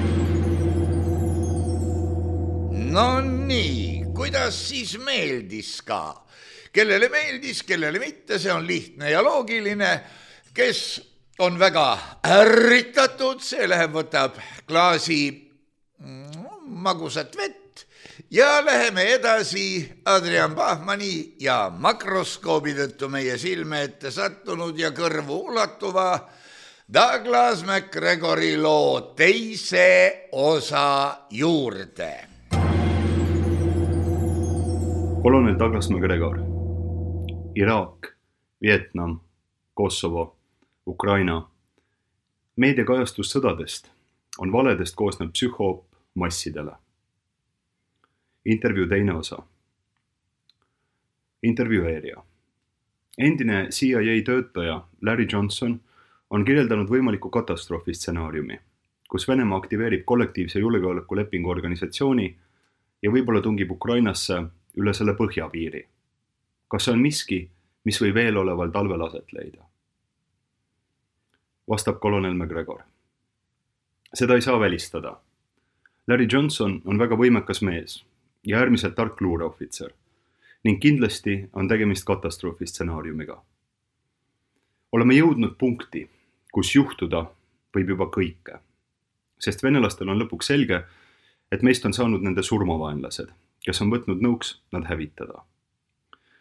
No nii, kuidas siis meeldis ka? Kellele meeldis, kellele mitte, see on lihtne ja loogiline. Kes on väga ärritatud, see läheb, võtab klaasi magusat vett ja läheme edasi Adrian Bachmanni ja makroskoobi tõttu meie silme ette sattunud ja kõrvu ulatuva Douglas MacGregori loo teise osa juurde. Kolonel Douglas MacGregor, Iraak, Vietnam, Kosovo, Ukraina. Meediakajastus sõdadest on valedest koosnev psühhoop massidele. Intervjuu teine osa. Intervjueerija. Endine C I A töötaja Larry Johnson on kirjeldanud võimaliku katastroofi stsenaariumi, kus Venemaa aktiveerib kollektiivse julgeolekulepingu organisatsiooni ja võib-olla tungib Ukrainasse üle selle põhjapiiri. Kas see on miski, mis või veel oleval talvel aset leida? Vastab kolonel MacGregor. Seda ei saa välistada. Larry Johnson on väga võimekas mees ja äärmiselt tark luureohvitser ning kindlasti on tegemist katastroofi stsenaariumiga. Oleme jõudnud punkti, kus juhtuda võib juba kõike, sest venelastel on lõpuks selge, et meist on saanud nende surmavaenlased, kes on võtnud nõuks nad hävitada.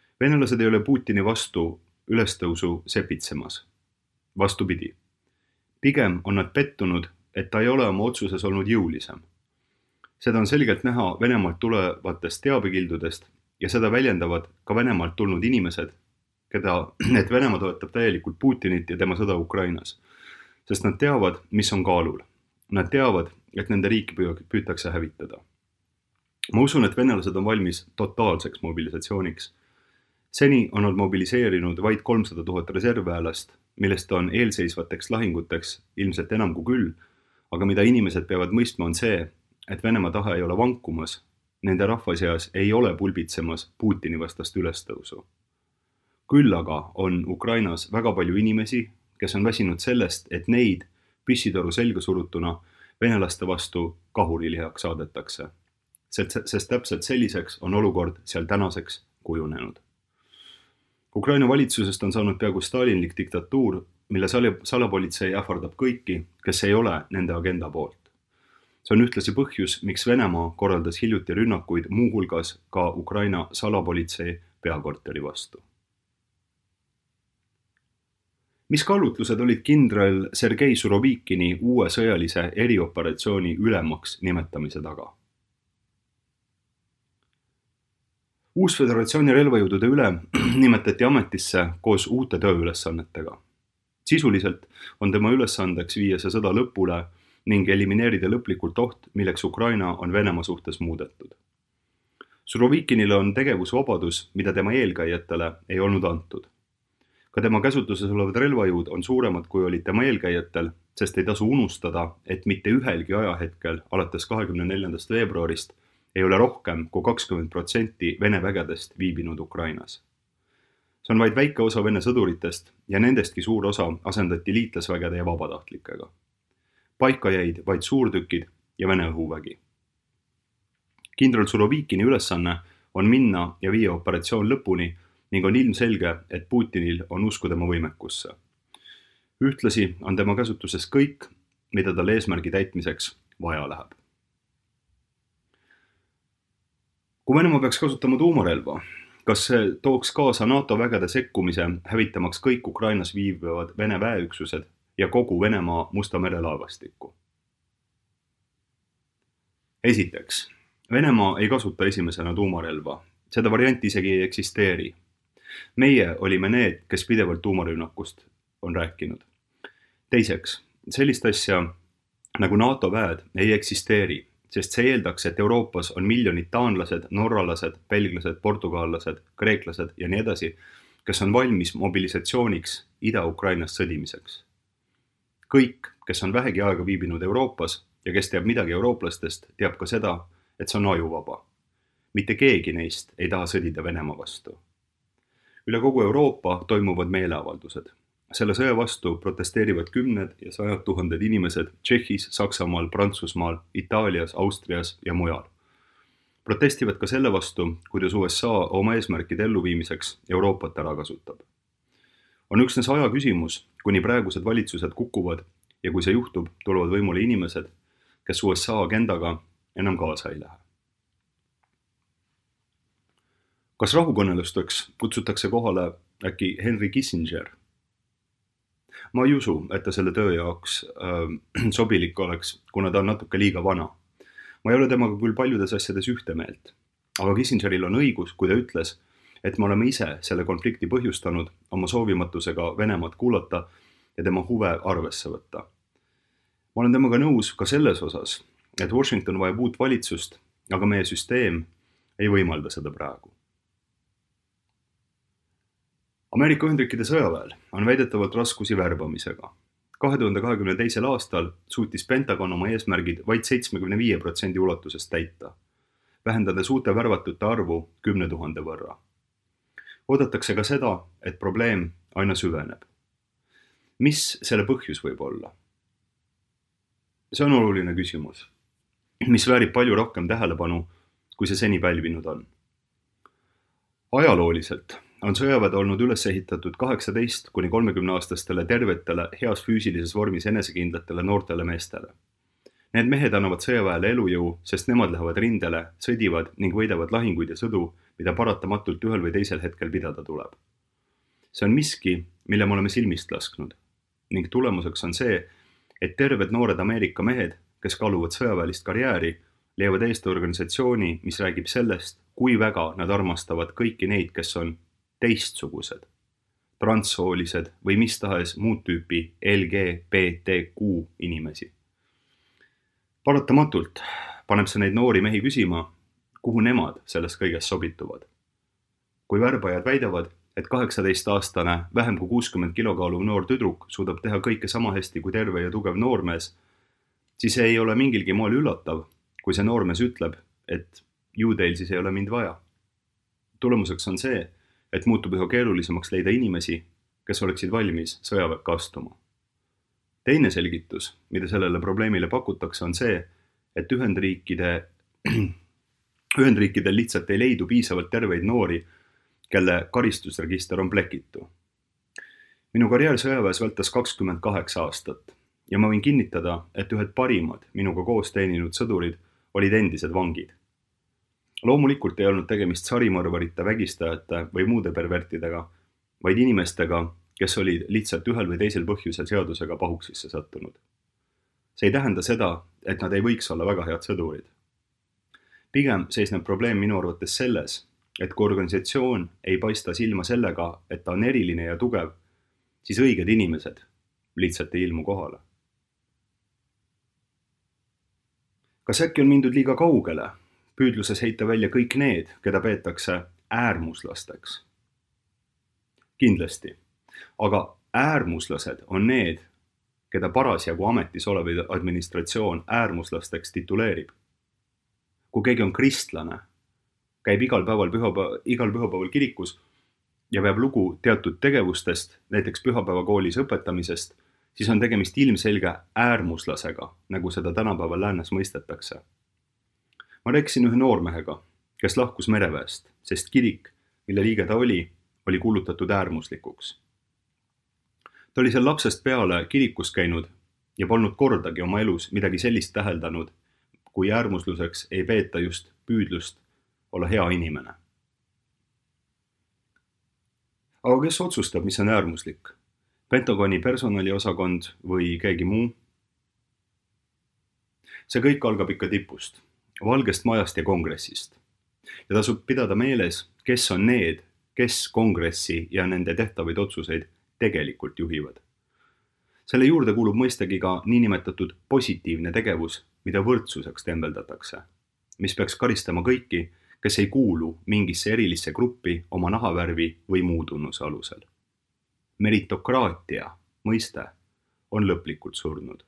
Venelased ei ole Putini vastu ülestõusu sepitsemas. Vastupidi, Pigem on nad pettunud, et ta ei ole oma otsuses olnud jõulisem. Seda on selgelt näha Venemaalt tulevatest teabekildudest ja seda väljendavad ka Venemaalt tulnud inimesed, keda, et Venemaa toetab täielikult Putinit ja tema sõda Ukrainas, sest nad teavad, mis on kaalul. Nad teavad, et nende riiki püütakse hävitada. Ma usun, et venelased on valmis totaalseks mobilisatsiooniks. Seni on nad mobiliseerinud vaid kolmsada tuhat reservväelast, millest on eelseisvateks lahinguteks ilmselt enam kui küll, aga mida inimesed peavad mõistma on see, et Venemaa tahe ei ole vankumas, nende rahva seas ei ole pulbitsemas Putini vastast ülestõusu. Küll aga on Ukrainas väga palju inimesi, kes on väsinud sellest, et neid püssitoru selga surutuna venelaste vastu kahurilihaks saadetakse, sest täpselt selliseks on olukord seal tänaseks kujunenud. Ukraina valitsusest on saanud peaaegu stalinlik diktatuur, mille salapolitsei ähvardab kõiki, kes ei ole nende agenda poolt. See on ühtlasi põhjus, miks Venemaa korraldas hiljuti rünnakuid muuhulgas ka Ukraina salapolitsei peakorteri vastu. Mis kaalutlused olid kindral Sergei Surovikini uue sõjalise erioperatsiooni ülemaks nimetamise taga? Uus föderatsiooni relvajõudude üle nimetati ametisse koos uute tööülesannetega. Sisuliselt on tema ülesandeks viia see sõda lõpule ning elimineerida lõplikult oht, milleks Ukraina on Venemaa suhtes muudetud. Surovikinile on tegevusvabadus, mida tema eelkäijatele ei olnud antud. Ka tema käsutuses olevad relvajõud on suuremad kui olid tema eelkäijatel, sest ei tasu unustada, et mitte ühelgi ajahetkel alates kahekümne neljandast veebruarist ei ole rohkem kui kakskümmend protsenti Vene vägedest viibinud Ukrainas. See on vaid väike osa Vene sõduritest ja nendestki suur osa asendati liitlasvägede ja vabatahtlikega. Paika jäid vaid suurtükid ja Vene õhuvägi. Kindral Surovikini ülesanne on minna ja viia operatsioon lõpuni ning on ilmselge, et Putinil on usku tema võimekusse. Ühtlasi on tema käsutuses kõik, mida tal eesmärgi täitmiseks vaja läheb. Kui Venemaa peaks kasutama tuumarelva, kas see tooks kaasa NATO vägede sekkumise, hävitamaks kõik Ukrainas viibivad Vene väeüksused ja kogu Venemaa Musta mere laevastikku? Esiteks, Venemaa ei kasuta esimesena tuumarelva. Seda varianti isegi ei eksisteeri. Meie olime need, kes pidevalt tuumarünnakust on rääkinud. Teiseks, sellist asja nagu NATO väed ei eksisteeri, sest see eeldaks, et Euroopas on miljonid taanlased, norralased, belglased, portugallased, kreeklased ja nii edasi, kes on valmis mobilisatsiooniks Ida-Ukrainas sõdimiseks. Kõik, kes on vähegi aega viibinud Euroopas ja kes teab midagi eurooplastest, teab ka seda, et see on ajuvaba. Mitte keegi neist ei taha sõdida Venemaa vastu. Üle kogu Euroopa toimuvad meeleavaldused. Selle sõja vastu protesteerivad kümned ja sajad tuhanded inimesed Tšehhis, Saksamaal, Prantsusmaal, Itaalias, Austrias ja mujal. Protestivad ka selle vastu, kuidas U S A oma eesmärkide elluviimiseks Euroopat ära kasutab. On üksnes aja küsimus, kuni praegused valitsused kukuvad ja kui see juhtub, tulevad võimule inimesed, kes U S A agendaga enam kaasa ei lähe. Kas rahukõnelusteks kutsutakse kohale äkki Henry Kissinger? Ma ei usu, et ta selle töö jaoks äh, sobilik oleks, kuna ta on natuke liiga vana. Ma ei ole temaga küll paljudes asjades ühte meelt, aga Kissingeril on õigus, kui ta ütles, et me oleme ise selle konflikti põhjustanud oma soovimatusega Venemaad kuulata ja tema huve arvesse võtta. Ma olen temaga nõus ka selles osas, et Washington vajab uut valitsust, aga meie süsteem ei võimalda seda praegu. Ameerika Ühendriikide sõjaväel on väidetavalt raskusi värbamisega. kahe tuhande kahekümne teisel aastal suutis Pentagon oma eesmärgid vaid seitsmekümne viie protsendi ulatuses täita, vähendades uute värvatute arvu kümne tuhande võrra. Oodatakse ka seda, et probleem aina süveneb. Mis selle põhjus võib olla? See on oluline küsimus, mis väärib palju rohkem tähelepanu, kui see seni pälvinud on. Ajalooliselt on sõjaväed olnud üles ehitatud kaheksateist kuni kolmekümne aastastele tervetele, heas füüsilises vormis enesekindlatele noortele meestele. Need mehed annavad sõjaväele elujõu, sest nemad lähevad rindele, sõdivad ning võidavad lahinguid ja sõdu, mida paratamatult ühel või teisel hetkel pidada tuleb. See on miski, mille me oleme silmist lasknud ning tulemuseks on see, et terved noored Ameerika mehed, kes kaaluvad sõjaväelist karjääri, leiavad Eesti organisatsiooni, mis räägib sellest, kui väga nad armastavad kõiki neid, kes on teistsugused, transhoolised või mis tahes muud tüüpi L G B T Q inimesi. Paratamatult paneb see neid noori mehi küsima, kuhu nemad sellest kõigest sobituvad. Kui värbajad väidavad, et kaheksateist-aastane vähem kui kuuskümmend kilokaaluv noor tüdruk suudab teha kõike sama hästi kui terve ja tugev noormees, siis ei ole mingilgi moel üllatav, kui see noormees ütleb, et ju teil siis ei ole mind vaja. Tulemuseks on see, et muutub üha keerulisemaks leida inimesi, kes oleksid valmis sõjaväkke astuma. Teine selgitus, mida sellele probleemile pakutakse, on see, et Ühendriikide, Ühendriikidel lihtsalt ei leidu piisavalt terveid noori, kelle karistusregister on plekitu. Minu karjäär sõjaväes vältas kakskümmend kaheksa aastat ja ma võin kinnitada, et ühed parimad minuga koos teeninud sõdurid olid endised vangid. Loomulikult ei olnud tegemist sarimõrvarite, vägistajate või muude pervertidega, vaid inimestega, kes olid lihtsalt ühel või teisel põhjusel seadusega pahuksisse sattunud. See ei tähenda seda, et nad ei võiks olla väga head sõdurid. Pigem seisneb probleem minu arvates selles, et kui organisatsioon ei paista silma sellega, et ta on eriline ja tugev, siis õiged inimesed lihtsalt ei ilmu kohale. Kas äkki on mindud liiga kaugele, püüdluses heita välja kõik need, keda peetakse äärmuslasteks? Kindlasti, aga äärmuslased on need, keda parasjagu ametis olev administratsioon äärmuslasteks tituleerib. Kui keegi on kristlane, käib igal päeval pühapäeval, igal pühapäeval kirikus ja peab lugu teatud tegevustest, näiteks pühapäevakoolis õpetamisest, siis on tegemist ilmselge äärmuslasega, nagu seda tänapäeval läänes mõistetakse. Ma rääkisin ühe noormehega, kes lahkus mereväest, sest kirik, mille liige ta oli, oli kuulutatud äärmuslikuks. Ta oli seal lapsest peale kirikus käinud ja polnud kordagi oma elus midagi sellist täheldanud, kui äärmusluseks ei peeta just püüdlust olla hea inimene. Aga kes otsustab, mis on äärmuslik? Pentagoni personaliosakond või keegi muu? See kõik algab ikka tipust, Valgest majast ja kongressist. Ja tasub pidada meeles, kes on need, kes kongressi ja nende tehtavaid otsuseid tegelikult juhivad. Selle juurde kuulub mõistagi ka niinimetatud positiivne tegevus, mida võrdsuseks tembeldatakse, mis peaks karistama kõiki, kes ei kuulu mingisse erilisse gruppi oma nahavärvi või muu tunnuse alusel. Meritokraatia mõiste on lõplikult surnud.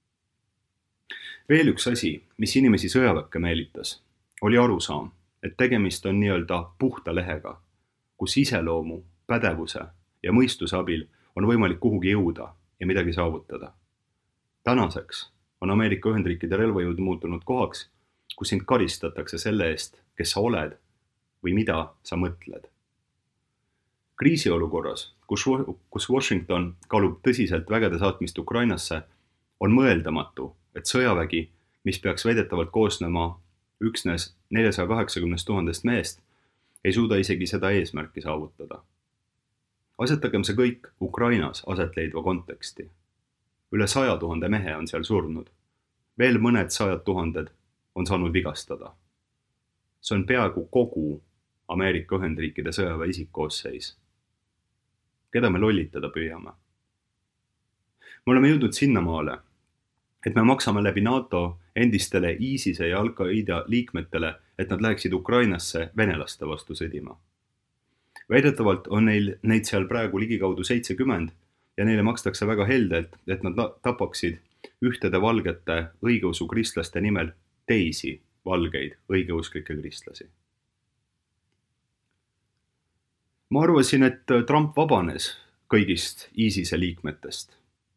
Veel üks asi, mis inimesi sõjaväkke meelitas, oli arusaam, et tegemist on nii-öelda puhta lehega, kus iseloomu, pädevuse ja mõistuse abil on võimalik kuhugi jõuda ja midagi saavutada. Tänaseks on Ameerika Ühendriikide relvajõud muutunud kohaks, kus sind karistatakse selle eest, kes sa oled või mida sa mõtled. Kriisiolukorras, kus, kus Washington kaalub tõsiselt vägede saatmist Ukrainasse, on mõeldamatu, et sõjavägi, mis peaks väidetavalt koosnema üksnes neljasada kaheksakümmend tuhat mehest, ei suuda isegi seda eesmärki saavutada. Asetagem see kõik Ukrainas aset leidva konteksti. Üle saja tuhande mehe on seal surnud. Veel mõned sajad tuhanded on saanud vigastada. See on peaaegu kogu Ameerika Ühendriikide sõjaväe isikkoosseis. Keda me lollitada püüame? Me oleme jõudnud sinnamaale, et me maksame läbi NATO endistele ISISe ja Al-Qaida liikmetele, et nad läheksid Ukrainasse venelaste vastu sõdima. Väidetavalt on neil neid seal praegu ligikaudu seitsekümmend ja neile makstakse väga heldelt, et nad tapaksid ühtede valgete õigeusu kristlaste nimel teisi valgeid õigeusklikke kristlasi. Ma arvasin, et Trump vabanes kõigist ISISe liikmetest.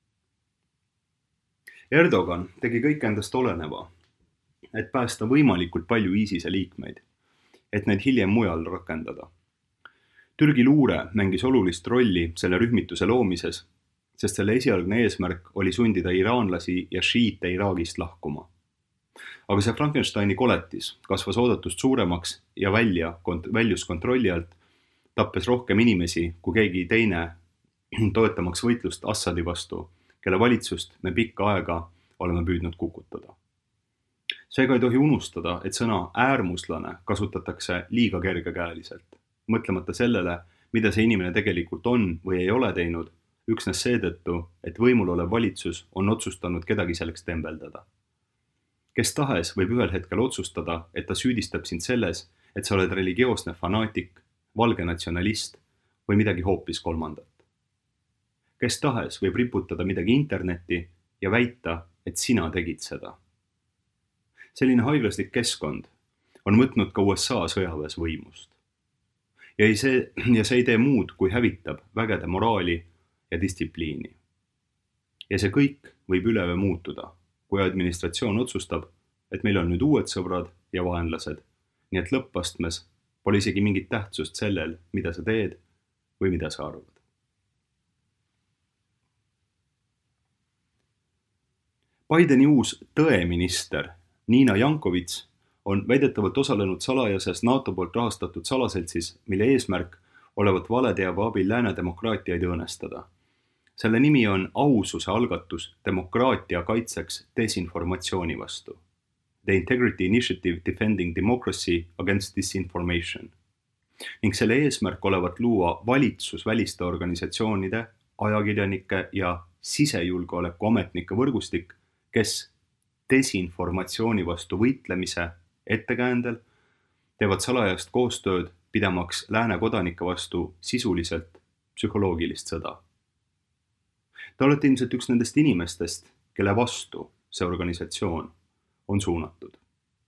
Erdogan tegi kõik endast oleneva, et päästa võimalikult palju ISISe liikmeid, et neid hiljem mujal rakendada. Türgi luure mängis olulist rolli selle rühmituse loomises, sest selle esialgne eesmärk oli sundida iraanlasi ja šiite Iraagist lahkuma. Aga see Frankensteini koletis kasvas oodatust suuremaks ja välja, väljus kontrolli alt, tappes rohkem inimesi kui keegi teine toetamaks võitlust Assadi vastu, kelle valitsust me pikka aega oleme püüdnud kukutada. Seega ei tohi unustada, et sõna äärmuslane kasutatakse liiga kergekäeliselt, mõtlemata sellele, mida see inimene tegelikult on või ei ole teinud, üksnes seetõttu, et võimul olev valitsus on otsustanud kedagi selleks tembeldada. Kes tahes võib ühel hetkel otsustada, et ta süüdistab sind selles, et sa oled religioosne fanaatik, valge natsionalist või midagi hoopis kolmandat. Kes tahes võib riputada midagi internetti ja väita, et sina tegid seda. Selline haiglaslik keskkond on võtnud ka U S A sõjaväes võimust. Ja see, ja see ei tee muud, kui hävitab vägede moraali ja distsipliini. Ja see kõik võib üleöö muutuda, kui administratsioon otsustab, et meil on nüüd uued sõbrad ja vaenlased, nii et lõppastmes pole isegi mingit tähtsust sellel, mida sa teed või mida sa arvad. Bideni uus tõeminister Nina Jankovits on väidetavalt osalenud salajases NATO poolt rahastatud salaseltsis, mille eesmärk olevat valeteave abil lääne demokraatiaid õõnestada. Selle nimi on aususe algatus demokraatia kaitseks desinformatsiooni vastu. The Integrity Initiative Defending Democracy Against Disinformation. Ning selle eesmärk olevat luua valitsusväliste organisatsioonide, ajakirjanike ja sisejulgeoleku ametnike võrgustik, kes desinformatsiooni vastu võitlemise ettekäändel teevad salajast koostööd pidamaks lääne kodanike vastu sisuliselt psühholoogilist sõda. Te olete ilmselt üks nendest inimestest, kelle vastu see organisatsioon on suunatud.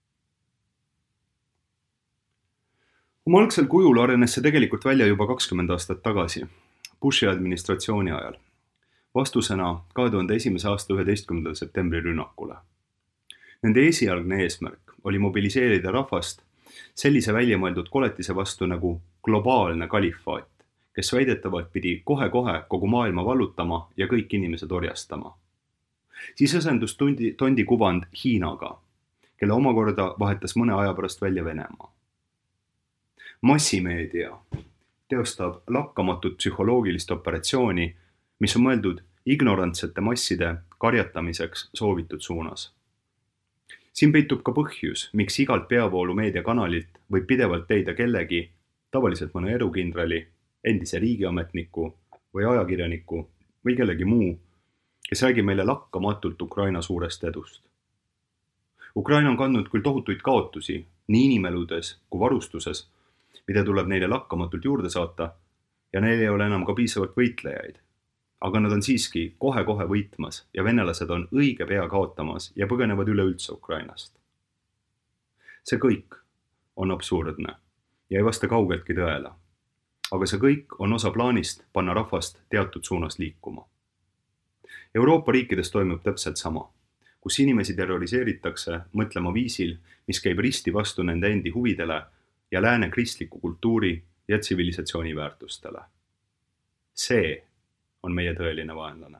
Oma algsel kujul arenes see tegelikult välja juba kakskümmend aastat tagasi, Bushi administratsiooni ajal, vastusena kahe tuhande esimese aasta üheteistkümnendal septembri rünnakule. Nende esialgne eesmärk oli mobiliseerida rahvast sellise väljamõeldud koletise vastu nagu globaalne kalifaat, kes väidetavalt pidi kohe-kohe kogu maailma vallutama ja kõik inimesed orjastama. Siis asendus tondi, tondi kuvand Hiinaga, kelle omakorda vahetas mõne aja pärast välja Venemaa. Massimeedia teostab lakkamatut psühholoogilist operatsiooni, mis on mõeldud ignorantsete masside karjatamiseks soovitud suunas. Siin peitub ka põhjus, miks igalt peavoolu meediakanalilt võib pidevalt leida kellegi, tavaliselt mõne erukindrali, endise riigiametniku või ajakirjaniku või kellegi muu, kes räägib meile lakkamatult Ukraina suurest edust. Ukraina on kandnud küll tohutuid kaotusi nii inimeludes kui varustuses, mida tuleb neile lakkamatult juurde saata ja neil ei ole enam ka piisavalt võitlejaid. Aga nad on siiski kohe-kohe võitmas ja venelased on õige pea kaotamas ja põgenevad üleüldse Ukrainast. See kõik on absurdne ja ei vasta kaugeltki tõele. Aga see kõik on osa plaanist panna rahvast teatud suunas liikuma. Euroopa riikides toimub täpselt sama, kus inimesi terroriseeritakse mõtlema viisil, mis käib risti vastu nende endi huvidele ja lääne kristliku kultuuri ja tsivilisatsiooni väärtustele. See on meie tõeline vaenlane.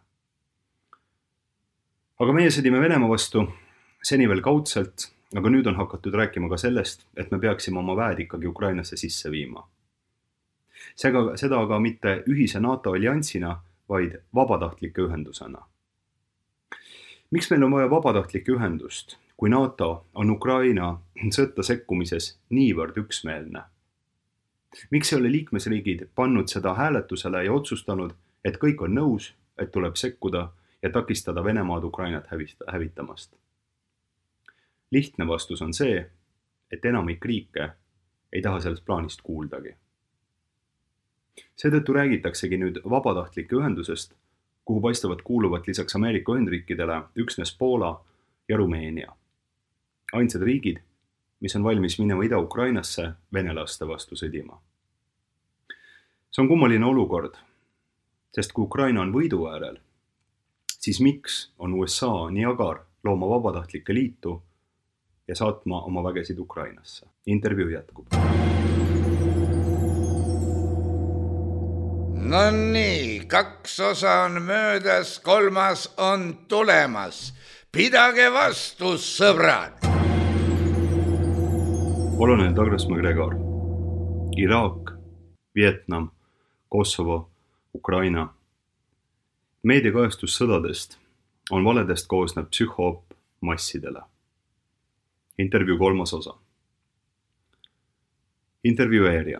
Aga meie sõdime Venemaa vastu seni veel kaudselt, aga nüüd on hakatud rääkima ka sellest, et me peaksime oma väed ikkagi Ukrainasse sisse viima. Seda, seda aga mitte ühise NATO alliansina, vaid vabatahtlike ühendusena. Miks meil on vaja vabatahtlike ühendust, kui NATO on Ukraina sõtta sekkumises niivõrd üksmeelne? Miks ei ole liikmesriigid pannud seda hääletusele ja otsustanud, et kõik on nõus, et tuleb sekkuda ja takistada Venemaad Ukrainat hävitamast? Lihtne vastus on see, et enamik riike ei taha sellest plaanist kuuldagi. Seetõttu räägitaksegi nüüd vabatahtlike ühendusest, kuhu paistavad kuuluvat lisaks Ameerika Ühendriikidele üksnes Poola ja Rumeenia. Ainsad riigid, mis on valmis minema Ida-Ukrainasse venelaste vastu sõdima. See on kummaline olukord, sest kui Ukraina on võidu äärel, siis miks on U S A nii agar looma vabatahtlike liitu ja saatma oma vägesid Ukrainasse? Intervjuu jätkub. No nii, kaks osa on möödas, kolmas on tulemas. Pidage vastu, sõbrad! Kolonel Douglas McGregor. Iraak, Vietnam, Kosovo, Ukraina. Meediakajastus sõdadest on valedest koosneb psühhoop massidele. Intervjuu kolmas osa. Intervjueerija.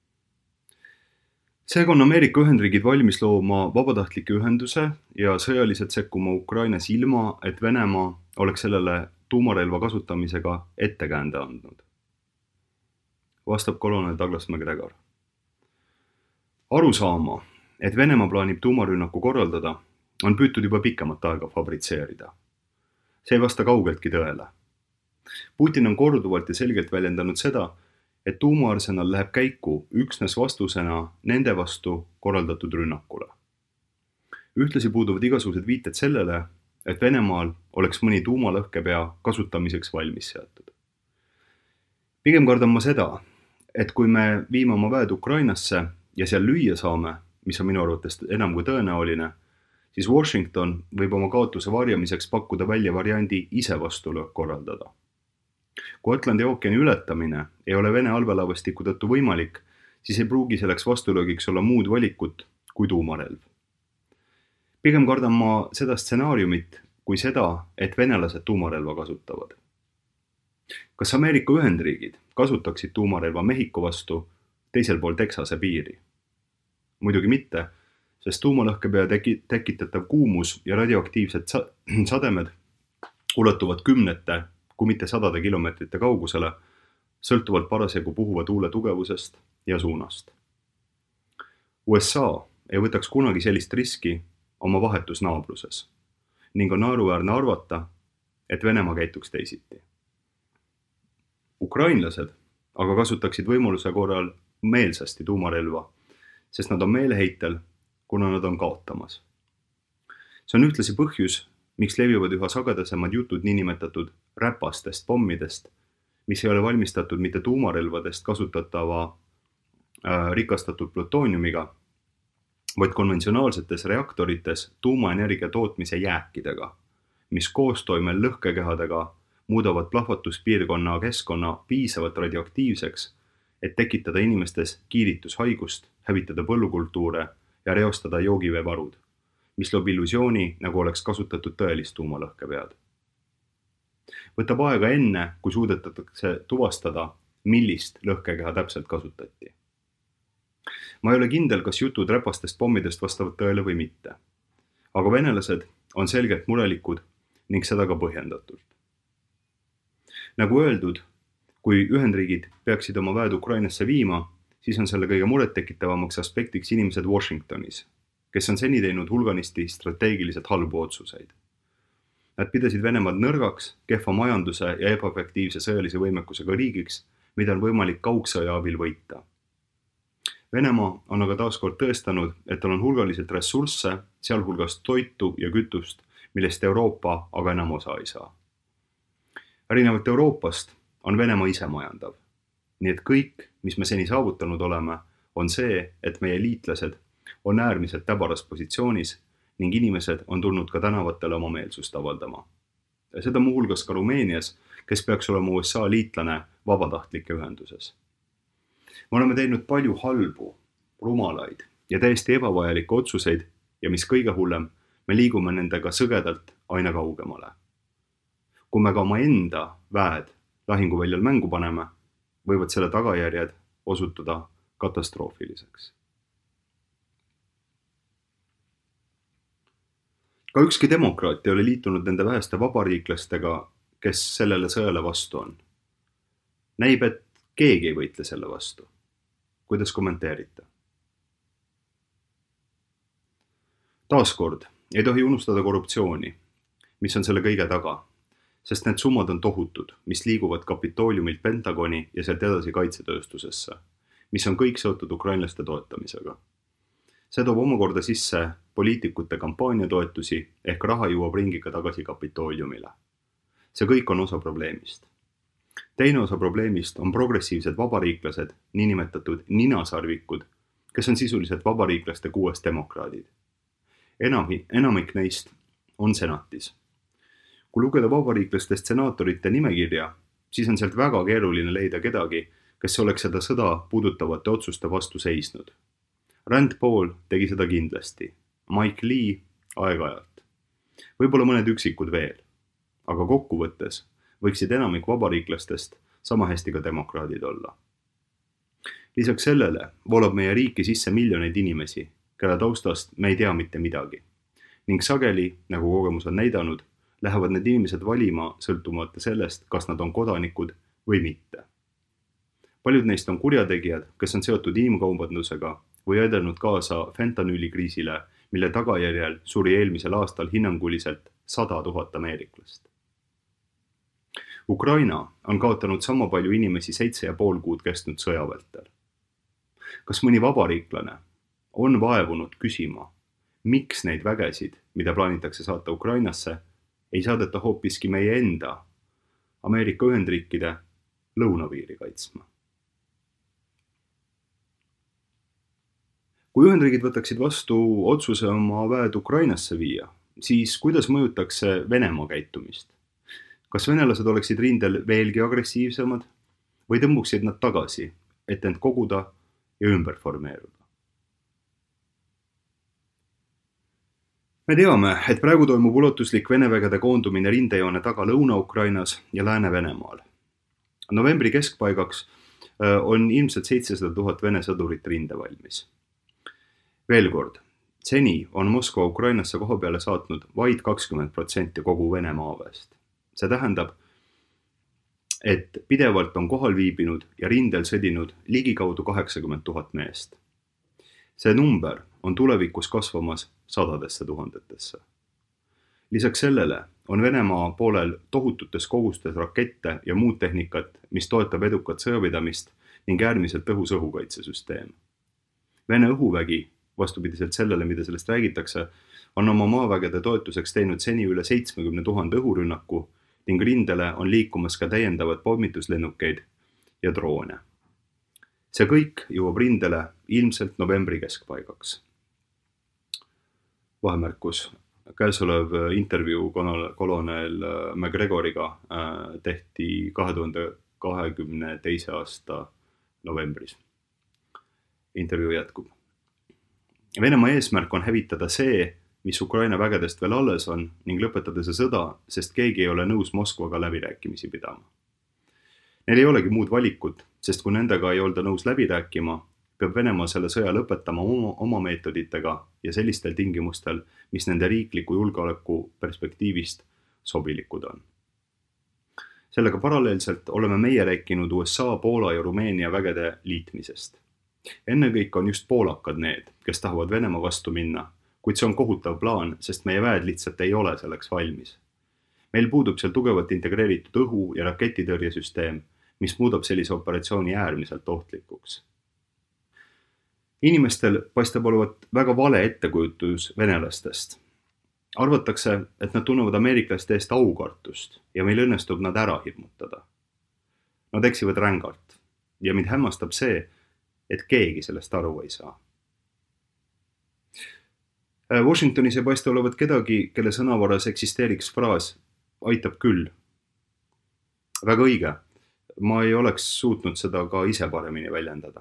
Seega on Ameerika Ühendriigid valmis looma vabatahtlike ühenduse ja sõjaliselt sekkuma Ukrainas ilma, et Venemaa oleks sellele tuumarelva kasutamisega ettekäände andnud. Vastab kolonel Douglas McGregor. Aru saama, et Venemaa plaanib tuumarünnaku korraldada, on püütud juba pikemat aega fabritseerida. See ei vasta kaugeltki tõele. Putin on korduvalt ja selgelt väljendanud seda, et tuumaarsenal läheb käiku üksnes vastusena nende vastu korraldatud rünnakule. Ühtlasi puuduvad igasugused viited sellele, et Venemaal oleks mõni tuumalõhkepea kasutamiseks valmis seatud. Pigem kardan ma seda, et kui me viime oma väed Ukrainasse ja seal lüüa saame, mis on minu arvates enam kui tõenäoline, siis Washington võib oma kaotuse varjamiseks pakkuda välja variandi ise vastulöök korraldada. Kui Atlandi ookeani ületamine ei ole Vene allveelaevastiku tõttu võimalik, siis ei pruugi selleks vastulöögiks olla muud valikut kui tuumarelv. Pigem kardan ma seda stsenaariumit kui seda, et venelased tuumarelva kasutavad. Kas Ameerika Ühendriigid kasutaksid tuumarelva Mehhiko vastu teisel pool Texase piiri? Muidugi mitte, sest tuumalõhkepea teki, tekitatav kuumus ja radioaktiivsed sademed ulatuvad kümnete, kui mitte sadade kilomeetrite kaugusele, sõltuvalt parasjagu puhuva tuule tugevusest ja suunast. U S A ei võtaks kunagi sellist riski oma vahetus naabruses ning on naeruväärne arvata, et Venemaa käituks teisiti. Ukrainlased aga kasutaksid võimaluse korral meelsasti tuumarelva, sest nad on meeleheitel, kuna nad on kaotamas. See on ühtlasi põhjus, miks levivad üha sagedasemad jutud niinimetatud räpastest pommidest, mis ei ole valmistatud mitte tuumarelvadest kasutatava äh, rikastatud plutooniumiga, vaid konventsionaalsetes reaktorites tuumaenergia tootmise jääkidega, mis koostoimel lõhkekehadega muudavad plahvatuspiirkonna keskkonna piisavalt radioaktiivseks, et tekitada inimestes kiiritushaigust, hävitada põllukultuure ja reostada joogiveevarud, mis loob illusiooni, nagu oleks kasutatud tõelist tuumalõhkepead. Võtab aega enne, kui suudetatakse tuvastada, millist lõhkekeha täpselt kasutati. Ma ei ole kindel, kas jutud räpastest pommidest vastavad tõele või mitte, aga venelased on selgelt murelikud ning seda ka põhjendatult. Nagu öeldud, kui Ühendriigid peaksid oma väed Ukrainasse viima, siis on selle kõige murettekitavamaks aspektiks inimesed Washingtonis, kes on seni teinud hulganisti strateegiliselt halbu otsuseid. Nad pidasid Venemaad nõrgaks, kehva majanduse ja ebaefektiivse sõjalise võimekusega riigiks, mida on võimalik kaugsõja abil võita. Venemaa on aga taaskord tõestanud, et tal on hulgaliselt ressursse, sealhulgas toitu ja kütust, millest Euroopa aga enam osa ei saa. Erinevalt Euroopast on Venemaa ise majandav. Nii et kõik, mis me seni saavutanud oleme, on see, et meie liitlased on äärmiselt täbaras positsioonis ning inimesed on tulnud ka tänavatele oma meelsust avaldama. Seda muuhulgas ka Rumeenias, kes peaks olema U S A liitlane vabatahtlike ühenduses. Me oleme teinud palju halbu, rumalaid ja täiesti ebavajalikke otsuseid ja mis kõige hullem, me liigume nendega sõgedalt aina kaugemale. Kui me ka oma enda väed lahinguväljal mängu paneme, võivad selle tagajärjed osutuda katastroofiliseks. Ka ükski demokraat ei ole liitunud nende väheste vabariiklastega, kes sellele sõjale vastu on. Näib, et keegi ei võitle selle vastu. Kuidas kommenteerite? Taaskord ei tohi unustada korruptsiooni, mis on selle kõige taga, sest need summad on tohutud, mis liiguvad Kapitooliumilt Pentagoni ja sealt edasi kaitsetööstusesse, mis on kõik seotud ukrainlaste toetamisega. See toob omakorda sisse poliitikute kampaaniatoetusi ehk raha jõuab ringiga tagasi Kapitooliumile. See kõik on osa probleemist. Teine osa probleemist on progressiivsed vabariiklased, niinimetatud ninasarvikud, kes on sisuliselt vabariiklaste kuues demokraadid. Enamik, enamik neist on senatis. Kui lugeda vabariiklastest senaatorite nimekirja, siis on sealt väga keeruline leida kedagi, kes oleks seda sõda puudutavate otsuste vastu seisnud. Rand Paul tegi seda kindlasti. Mike Lee, aeg-ajalt. Võib-olla mõned üksikud veel, aga kokkuvõttes võiksid enamik vabariiklastest sama hästi ka demokraadid olla. Lisaks sellele voolab meie riiki sisse miljoneid inimesi, kelle taustast me ei tea mitte midagi. Ning sageli, nagu kogemus on näidanud, lähevad need inimesed valima sõltumata sellest, kas nad on kodanikud või mitte. Paljud neist on kurjategijad, kes on seotud inimkaubandusega või aidanud kaasa fentanüülikriisile, mille tagajärjel suri eelmisel aastal hinnanguliselt sada tuhat ameeriklast. Ukraina on kaotanud sama palju inimesi seitse ja pool kuud kestnud sõjavältel. Kas mõni vabariiklane on vaevunud küsima, miks neid vägesid, mida plaanitakse saata Ukrainasse, ei saadeta hoopiski meie enda Ameerika Ühendriikide lõunapiiri kaitsma? Kui Ühendriigid võtaksid vastu otsuse oma väed Ukrainasse viia, siis kuidas mõjutaks see Venemaa käitumist? Kas venelased oleksid rindel veelgi agressiivsemad või tõmbuksid nad tagasi, et end koguda ja ümber formeeruda? Me teame, et praegu toimub ulatuslik Vene vägede koondumine rindejoone taga Lõuna-Ukrainas ja Lääne-Venemaal. Novembri keskpaigaks on ilmselt seitsesada tuhat Vene sõdurit rinde valmis. Veel kord, seni on Moskva Ukrainasse koha peale saatnud vaid kakskümmend protsenti kogu Vene maaväest. See tähendab, et pidevalt on kohal viibinud ja rindel sõdinud ligikaudu kaheksakümmend tuhat meest. See number on tulevikus kasvamas sadadesse tuhandetesse. Lisaks sellele on Venemaa poolel tohututes kogustes rakette ja muud tehnikat, mis toetab edukat sõjapidamist ning äärmiselt tõhus õhukaitsesüsteem. Vene õhuvägi, vastupidiselt sellele, mida sellest räägitakse, on oma maavägede toetuseks teinud seni üle seitsmekümne tuhande õhurünnaku ning rindele on liikumas ka täiendavad pommituslennukeid ja droone. See kõik jõuab rindele ilmselt novembri keskpaigaks. Vahemärkus. Käesolev intervjuu kolonel McGregoriga tehti kahe tuhande kahekümne teise aasta novembris. Intervjuu jätkub. Venemaa eesmärk on hävitada see, mis Ukraina vägedest veel alles on ning lõpetada see sõda, sest keegi ei ole nõus Moskvaga läbirääkimisi pidama. Neil ei olegi muud valikut, sest kui nendega ei olda nõus läbi rääkima, peab Venemaa selle sõja lõpetama oma, oma meetoditega ja sellistel tingimustel, mis nende riikliku julgeoleku perspektiivist sobilikud on. Sellega paralleelselt oleme meie rääkinud U S A, Poola ja Rumeenia vägede liitmisest. Ennekõike on just poolakad need, kes tahavad Venemaa vastu minna, kuid see on kohutav plaan, sest meie väed lihtsalt ei ole selleks valmis. Meil puudub seal tugevalt integreeritud õhu- ja raketitõrjesüsteem, mis muudab sellise operatsiooni äärmiselt ohtlikuks. Inimestel paistab olevat väga vale ettekujutus venelastest. Arvatakse, et nad tunnevad ameeriklaste eest aukartust ja meil õnnestub nad ära hirmutada. Nad eksivad rängalt ja mind hämmastab see, et keegi sellest aru ei saa. Washingtonis ei paista olevat kedagi, kelle sõnavaras eksisteeriks fraas aitab küll. Väga õige, ma ei oleks suutnud seda ka ise paremini väljendada.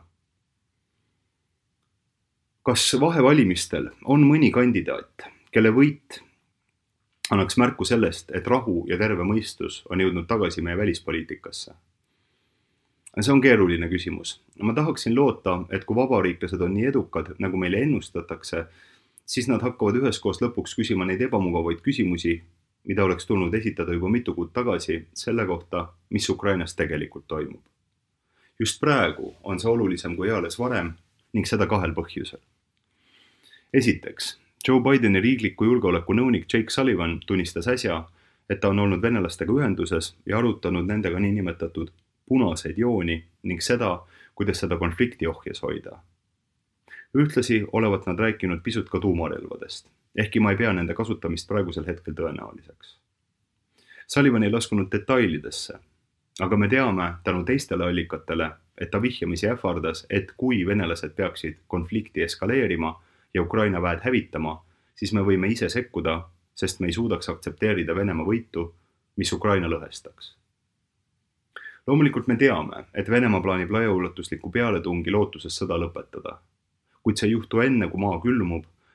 Kas vahevalimistel on mõni kandidaat, kelle võit annaks märku sellest, et rahu ja terve mõistus on jõudnud tagasi meie välispoliitikasse? See on keeruline küsimus. Ma tahaksin loota, et kui vabariiklased on nii edukad, nagu meile ennustatakse, siis nad hakkavad üheskoos lõpuks küsima neid ebamugavaid küsimusi, mida oleks tulnud esitada juba mitu kuud tagasi selle kohta, mis Ukrainas tegelikult toimub. Just praegu on see olulisem kui eales varem ning seda kahel põhjusel. Esiteks, Joe Bideni riikliku julgeoleku nõunik Jake Sullivan tunnistas äsja, et ta on olnud venelastega ühenduses ja arutanud nendega niinimetatud punaseid jooni ning seda, kuidas seda konflikti ohjes hoida. Ühtlasi olevat nad rääkinud pisut ka tuumarelvadest, ehkki ma ei pea nende kasutamist praegusel hetkel tõenäoliseks. Sullivan ei laskunud detailidesse, aga me teame tänu teistele allikatele, et ta vihjamisi ähvardas, et kui venelased peaksid konflikti eskaleerima ja Ukraina väed hävitama, siis me võime ise sekkuda, sest me ei suudaks aktsepteerida Venemaa võitu, mis Ukraina lõhestaks. Loomulikult me teame, et Venemaa plaanib laiaulatuslikku pealetungi lootuses sõda lõpetada. Kuid see juhtu enne, kui maa külmub,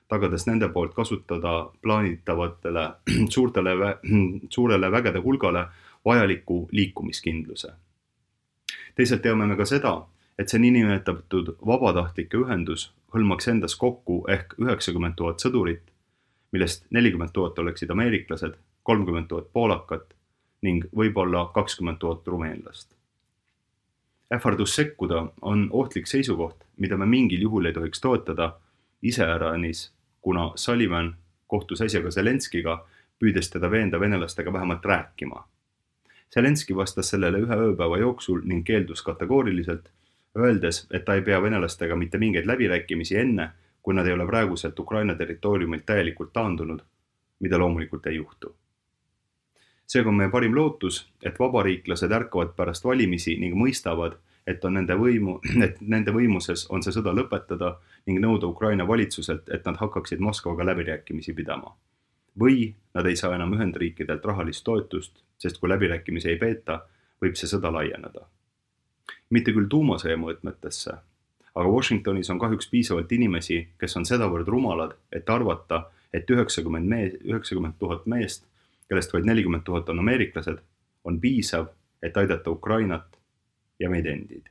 tagades nende poolt kasutada plaanitavatele suurtele, suurele vägede hulgale vajaliku liikumiskindluse. Teisalt teame me ka seda, et see niinimetatud vabatahtlike ühendus hõlmaks endas kokku ehk üheksakümmend tuhat sõdurit, millest nelikümmend tuhat oleksid ameeriklased, kolmkümmend tuhat poolakat ning võib-olla kakskümmend tuhat rumeenlast. Ähvardus sekkuda on ohtlik seisukoht, mida me mingil juhul ei tohiks toetada, iseäranis, kuna Sullivan kohtus äsja ka Zelenskiga, püüdes teda veenda venelastega vähemalt rääkima. Zelenski vastas sellele ühe ööpäeva jooksul ning keeldus kategooriliselt, öeldes, et ta ei pea venelastega mitte mingeid läbirääkimisi enne, kui nad ei ole praeguselt Ukraina territooriumilt täielikult taandunud, mida loomulikult ei juhtu. Seega on meie parim lootus, et vabariiklased ärkavad pärast valimisi ning mõistavad, et, on nende, võimu, et nende võimuses on see sõda lõpetada ning nõuda Ukraina valitsuselt, et nad hakkaksid Moskvaga läbirääkimisi pidama. Või nad ei saa enam Ühendriikidelt rahalist toetust, sest kui läbirääkimisi ei peeta, võib see sõda laieneda. Mitte küll tuumasõja mõõtmetesse, aga Washingtonis on kahjuks piisavalt inimesi, kes on sedavõrd rumalad, et arvata, et üheksakümmend tuhat meest, kellest vaid nelikümmend tuhat on ameeriklased, on piisav, et aidata Ukrainat ja meid endid.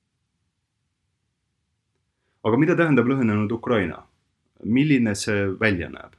Aga mida tähendab lõhenenud Ukraina? Milline see välja näeb?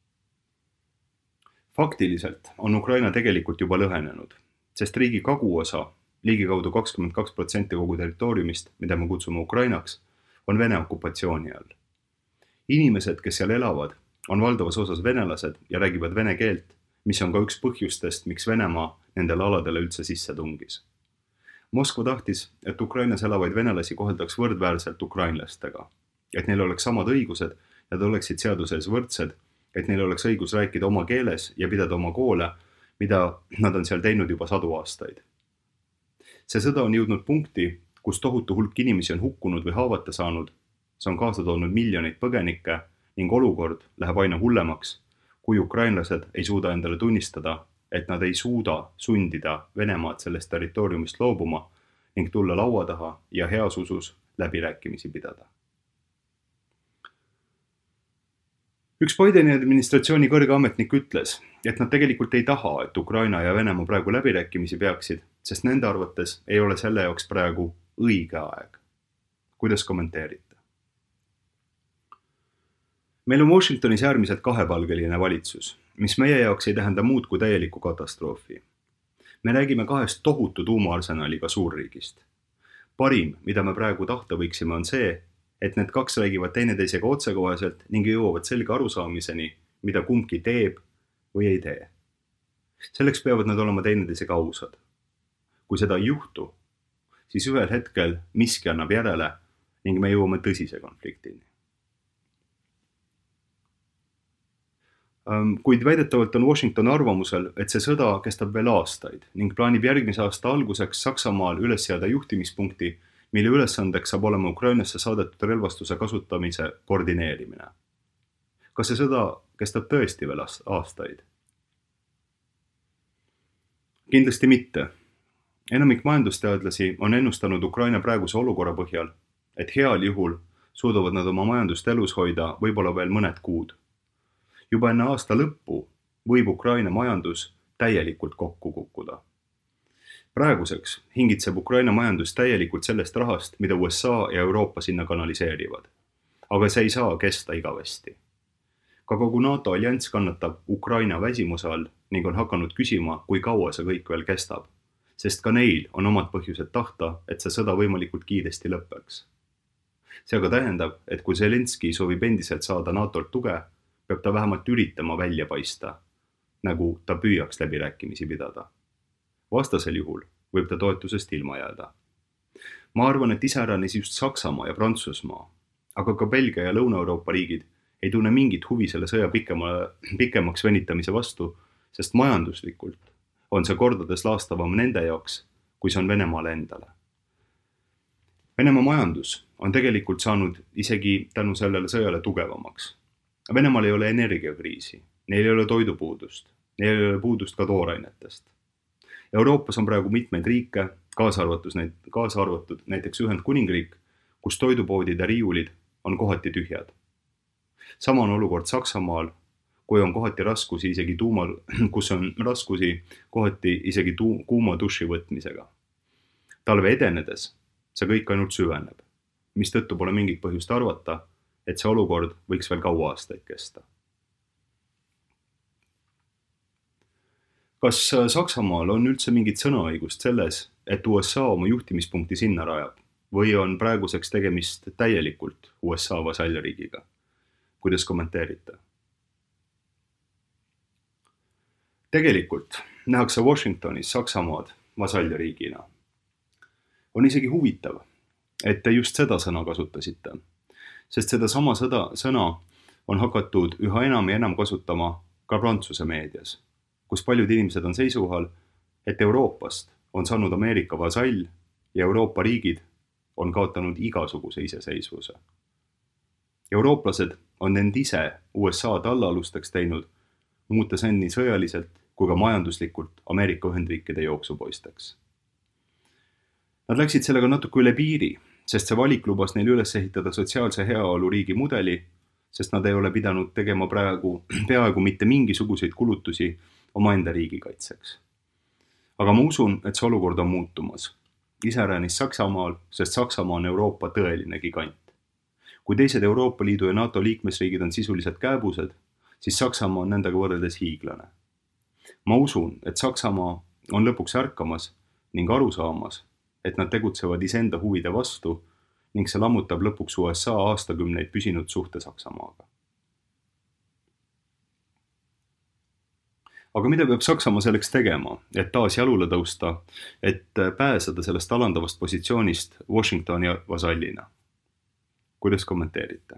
Faktiliselt on Ukraina tegelikult juba lõhenenud, sest riigi kaguosa, ligikaudu kakskümmend kaks protsenti kogu territooriumist, mida me kutsume Ukrainaks, on Vene okupatsiooni all. Inimesed, kes seal elavad, on valdavas osas venelased ja räägivad vene keelt, mis on ka üks põhjustest, miks Venemaa nendele aladele üldse sisse tungis. Moskva tahtis, et Ukrainas elavaid venelasi koheldaks võrdväärselt ukrainlastega, et neil oleks samad õigused ja nad oleksid seaduses võrdsed, et neil oleks õigus rääkida oma keeles ja pidada oma koole, mida nad on seal teinud juba sadu aastaid. See sõda on jõudnud punkti, kus tohutu hulk inimesi on hukkunud või haavata saanud, see on kaasa toonud miljoneid põgenikke ning olukord läheb aina hullemaks, kui ukrainlased ei suuda endale tunnistada, et nad ei suuda sundida Venemaad sellest territooriumist loobuma ning tulla laua taha ja heas usus läbirääkimisi pidada. Üks Bideni administratsiooni kõrge ametnik ütles, et nad tegelikult ei taha, et Ukraina ja Venemaa praegu läbirääkimisi peaksid, sest nende arvates ei ole selle jaoks praegu õige aeg. Kuidas kommenteerite? Meil on Washingtonis äärmiselt kahepalgeline valitsus, mis meie jaoks ei tähenda muud kui täielikku katastroofi. Me räägime kahest tohutu tuumaarsenaliga suurriigist. Parim, mida me praegu tahta võiksime, on see, et need kaks räägivad teineteisega otsekoheselt ning jõuavad selge arusaamiseni, mida kumbki teeb või ei tee. Selleks peavad nad olema teineteisega ausad. Kui seda ei juhtu, siis ühel hetkel miski annab järele ning me jõuame tõsise konfliktini. Kuid väidetavalt on Washington arvamusel, et see sõda kestab veel aastaid ning plaanib järgmise aasta alguseks Saksamaal üles seada juhtimispunkti, mille ülesandeks saab olema Ukrainasse saadetud relvastuse kasutamise koordineerimine. Kas see sõda kestab tõesti veel aastaid? Kindlasti mitte. Enamik majandusteadlasi on ennustanud Ukraina praeguse olukorra põhjal, et heal juhul suudavad nad oma majandust elus hoida võib-olla veel mõned kuud. Juba enne aasta lõppu võib Ukraina majandus täielikult kokku kukkuda. Praeguseks hingitseb Ukraina majandus täielikult sellest rahast, mida U S A ja Euroopa sinna kanaliseerivad. Aga see ei saa kesta igavesti. Ka kogu NATO allianss kannatab Ukraina väsimuse all ning on hakanud küsima, kui kaua see kõik veel kestab, sest ka neil on omad põhjused tahta, et see sõda võimalikult kiiresti lõppeks. See aga tähendab, et kui Zelenski soovib endiselt saada NATOlt tuge, peab ta vähemalt üritama välja paista, nagu ta püüaks läbirääkimisi pidada. Vastasel juhul võib ta toetusest ilma jääda. Ma arvan, et iseäranis just Saksamaa ja Prantsusmaa, aga ka Belgia ja Lõuna-Euroopa riigid ei tunne mingit huvi selle sõja pikema, pikemaks venitamise vastu, sest majanduslikult on see kordades laastavam nende jaoks, kui see on Venemaale endale. Venemaa majandus on tegelikult saanud isegi tänu sellele sõjale tugevamaks. Venemaal ei ole energiakriisi, neil ei ole toidupuudust, neil ei ole puudust ka toorainetest. Euroopas on praegu mitmeid riike, kaasa arvatud, kaasa arvatud näiteks Ühendkuningriik, kus toidupoodide riiulid on kohati tühjad. sama on olukord Saksamaal, kui on kohati raskusi isegi tuuma, kus on raskusi kohati isegi tu, kuuma duši võtmisega. Talve edenedes see kõik ainult süveneb, mis tõttu pole mingit põhjust arvata, et see olukord võiks veel kaua aastaid kesta. Kas Saksamaal on üldse mingit sõnaõigust selles, et U S A oma juhtimispunkti sinna rajab või on praeguseks tegemist täielikult U S A vasalliriigiga? Kuidas kommenteerite? Tegelikult nähakse Washingtonis Saksamaad vasalliriigina. On isegi huvitav, et te just seda sõna kasutasite, sest seda sama sõda, sõna on hakatud üha enam ja enam kasutama ka Prantsuse meedias, kus paljud inimesed on seisukohal, et Euroopast on saanud Ameerika vasall ja Euroopa riigid on kaotanud igasuguse iseseisvuse. Eurooplased on end ise U S A tallaalusteks teinud, muutes end nii sõjaliselt kui ka majanduslikult Ameerika Ühendriikide jooksupoisteks. Nad läksid sellega natuke üle piiri, sest see valik lubas neil üles ehitada sotsiaalse heaolu riigi mudeli, sest nad ei ole pidanud tegema praegu peaaegu mitte mingisuguseid kulutusi omaenda riigikaitseks. Aga ma usun, et see olukord on muutumas. Iseäranis Saksamaal, sest Saksamaa on Euroopa tõeline gigant. Kui teised Euroopa Liidu ja NATO liikmesriigid on sisuliselt kääbused, siis Saksamaa on nendega võrreldes hiiglane. Ma usun, et Saksamaa on lõpuks ärkamas ning aru saamas, et nad tegutsevad iseenda huvide vastu ning see lammutab lõpuks U S A aastakümneid püsinud suhte Saksamaaga. Aga mida peab Saksamaa selleks tegema, et taas jalule tõusta, et pääseda sellest alandavast positsioonist Washingtoni vasallina? Kuidas kommenteerite?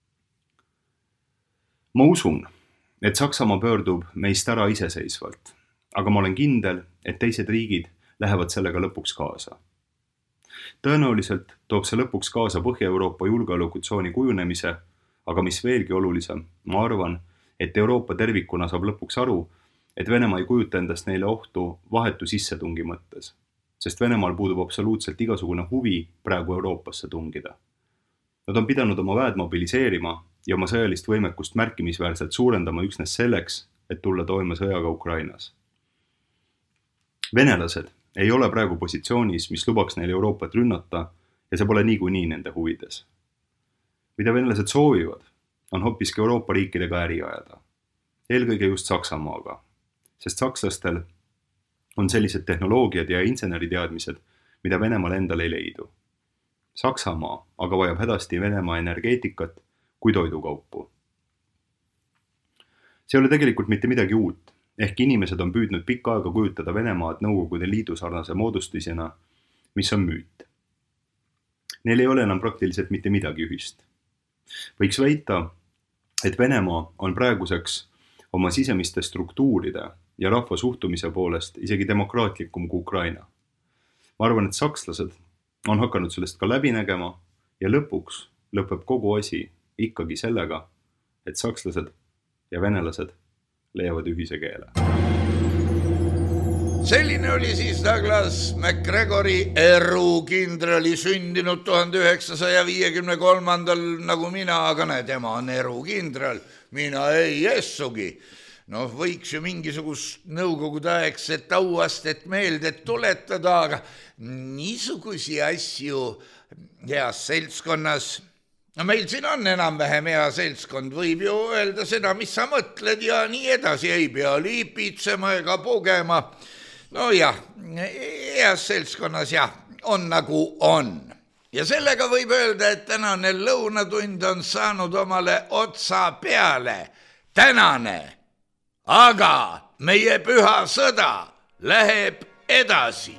Ma usun, et Saksamaa pöördub meist ära iseseisvalt, aga ma olen kindel, et teised riigid lähevad sellega lõpuks kaasa. Tõenäoliselt toob see lõpuks kaasa Põhja-Euroopa julgeolekutsooni kujunemise, aga mis veelgi olulisem, ma arvan, et Euroopa tervikuna saab lõpuks aru, et Venemaa ei kujuta endast neile ohtu vahetu sissetungi mõttes, sest Venemaal puudub absoluutselt igasugune huvi praegu Euroopasse tungida. Nad on pidanud oma väed mobiliseerima ja oma sõjalist võimekust märkimisväärselt suurendama üksnes selleks, et tulla toime sõjaga Ukrainas. Venelased ei ole praegu positsioonis, mis lubaks neil Euroopat rünnata ja see pole niikuinii nende huvides. Mida venelased soovivad, on hoopiski Euroopa riikidega äri ajada. Eelkõige just Saksamaaga, sest sakslastel on sellised tehnoloogiad ja inseneriteadmised, mida Venemaal endal ei leidu. Saksamaa aga vajab hädasti Venemaa energeetikat kui toidukaupu. See ei ole tegelikult mitte midagi uut, ehk inimesed on püüdnud pikka aega kujutada Venemaad Nõukogude Liidu sarnase moodustisena, mis on müüt. Neil ei ole enam praktiliselt mitte midagi ühist. Võiks väita, et Venemaa on praeguseks oma sisemiste struktuuride ja rahva suhtumise poolest isegi demokraatlikum kui Ukraina. Ma arvan, et sakslased on hakanud sellest ka läbi nägema ja lõpuks lõpeb kogu asi ikkagi sellega, et sakslased ja venelased leiavad ühise keele. Selline oli siis Douglas MacGregori erukindrali sündinud tuhande üheksasaja viiekümne kolmandal nagu mina, aga näe, tema on erukindral, mina ei essugi. No võiks ju mingisugust nõukogude aegset auastet meelde tuletada, aga niisugusi asju heas seltskonnas. No meil siin on enam-vähem hea seltskond, võib ju öelda seda, mis sa mõtled ja nii edasi, ei pea liipitsema ega pugema. No jah, heas seltskonnas jah, on nagu on. Ja sellega võib öelda, et tänane lõunatund on saanud omale otsa peale. Tänane, aga meie püha sõda läheb edasi.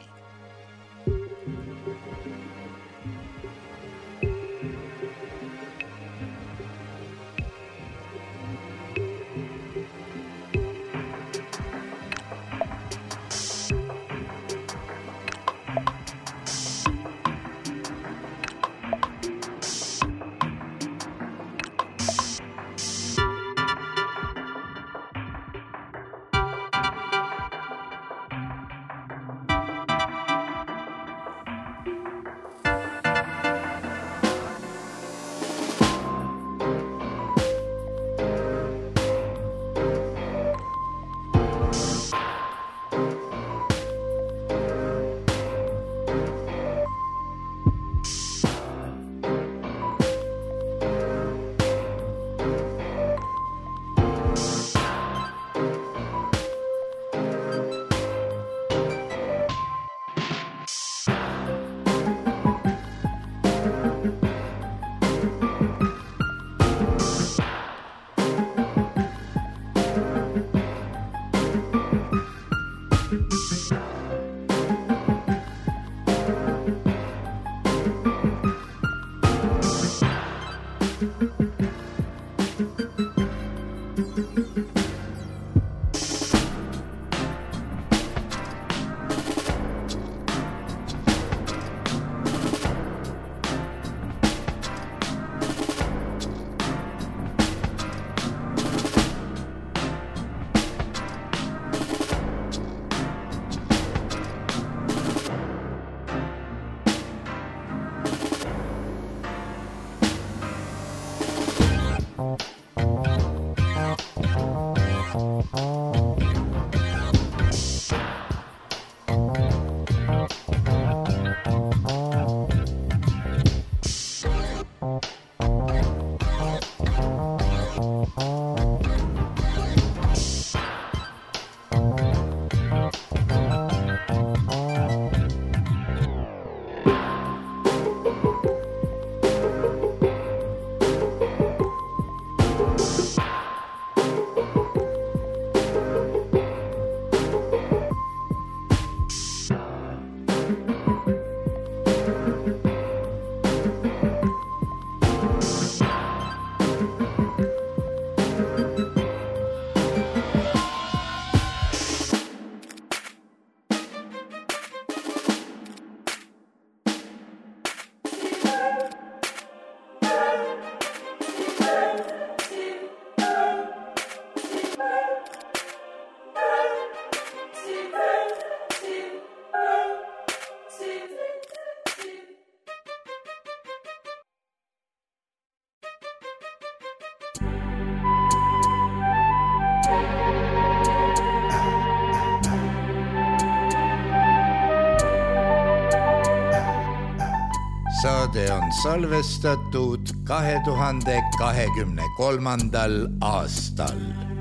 saade on salvestatud kahe tuhande kahekümne kolmandal aastal.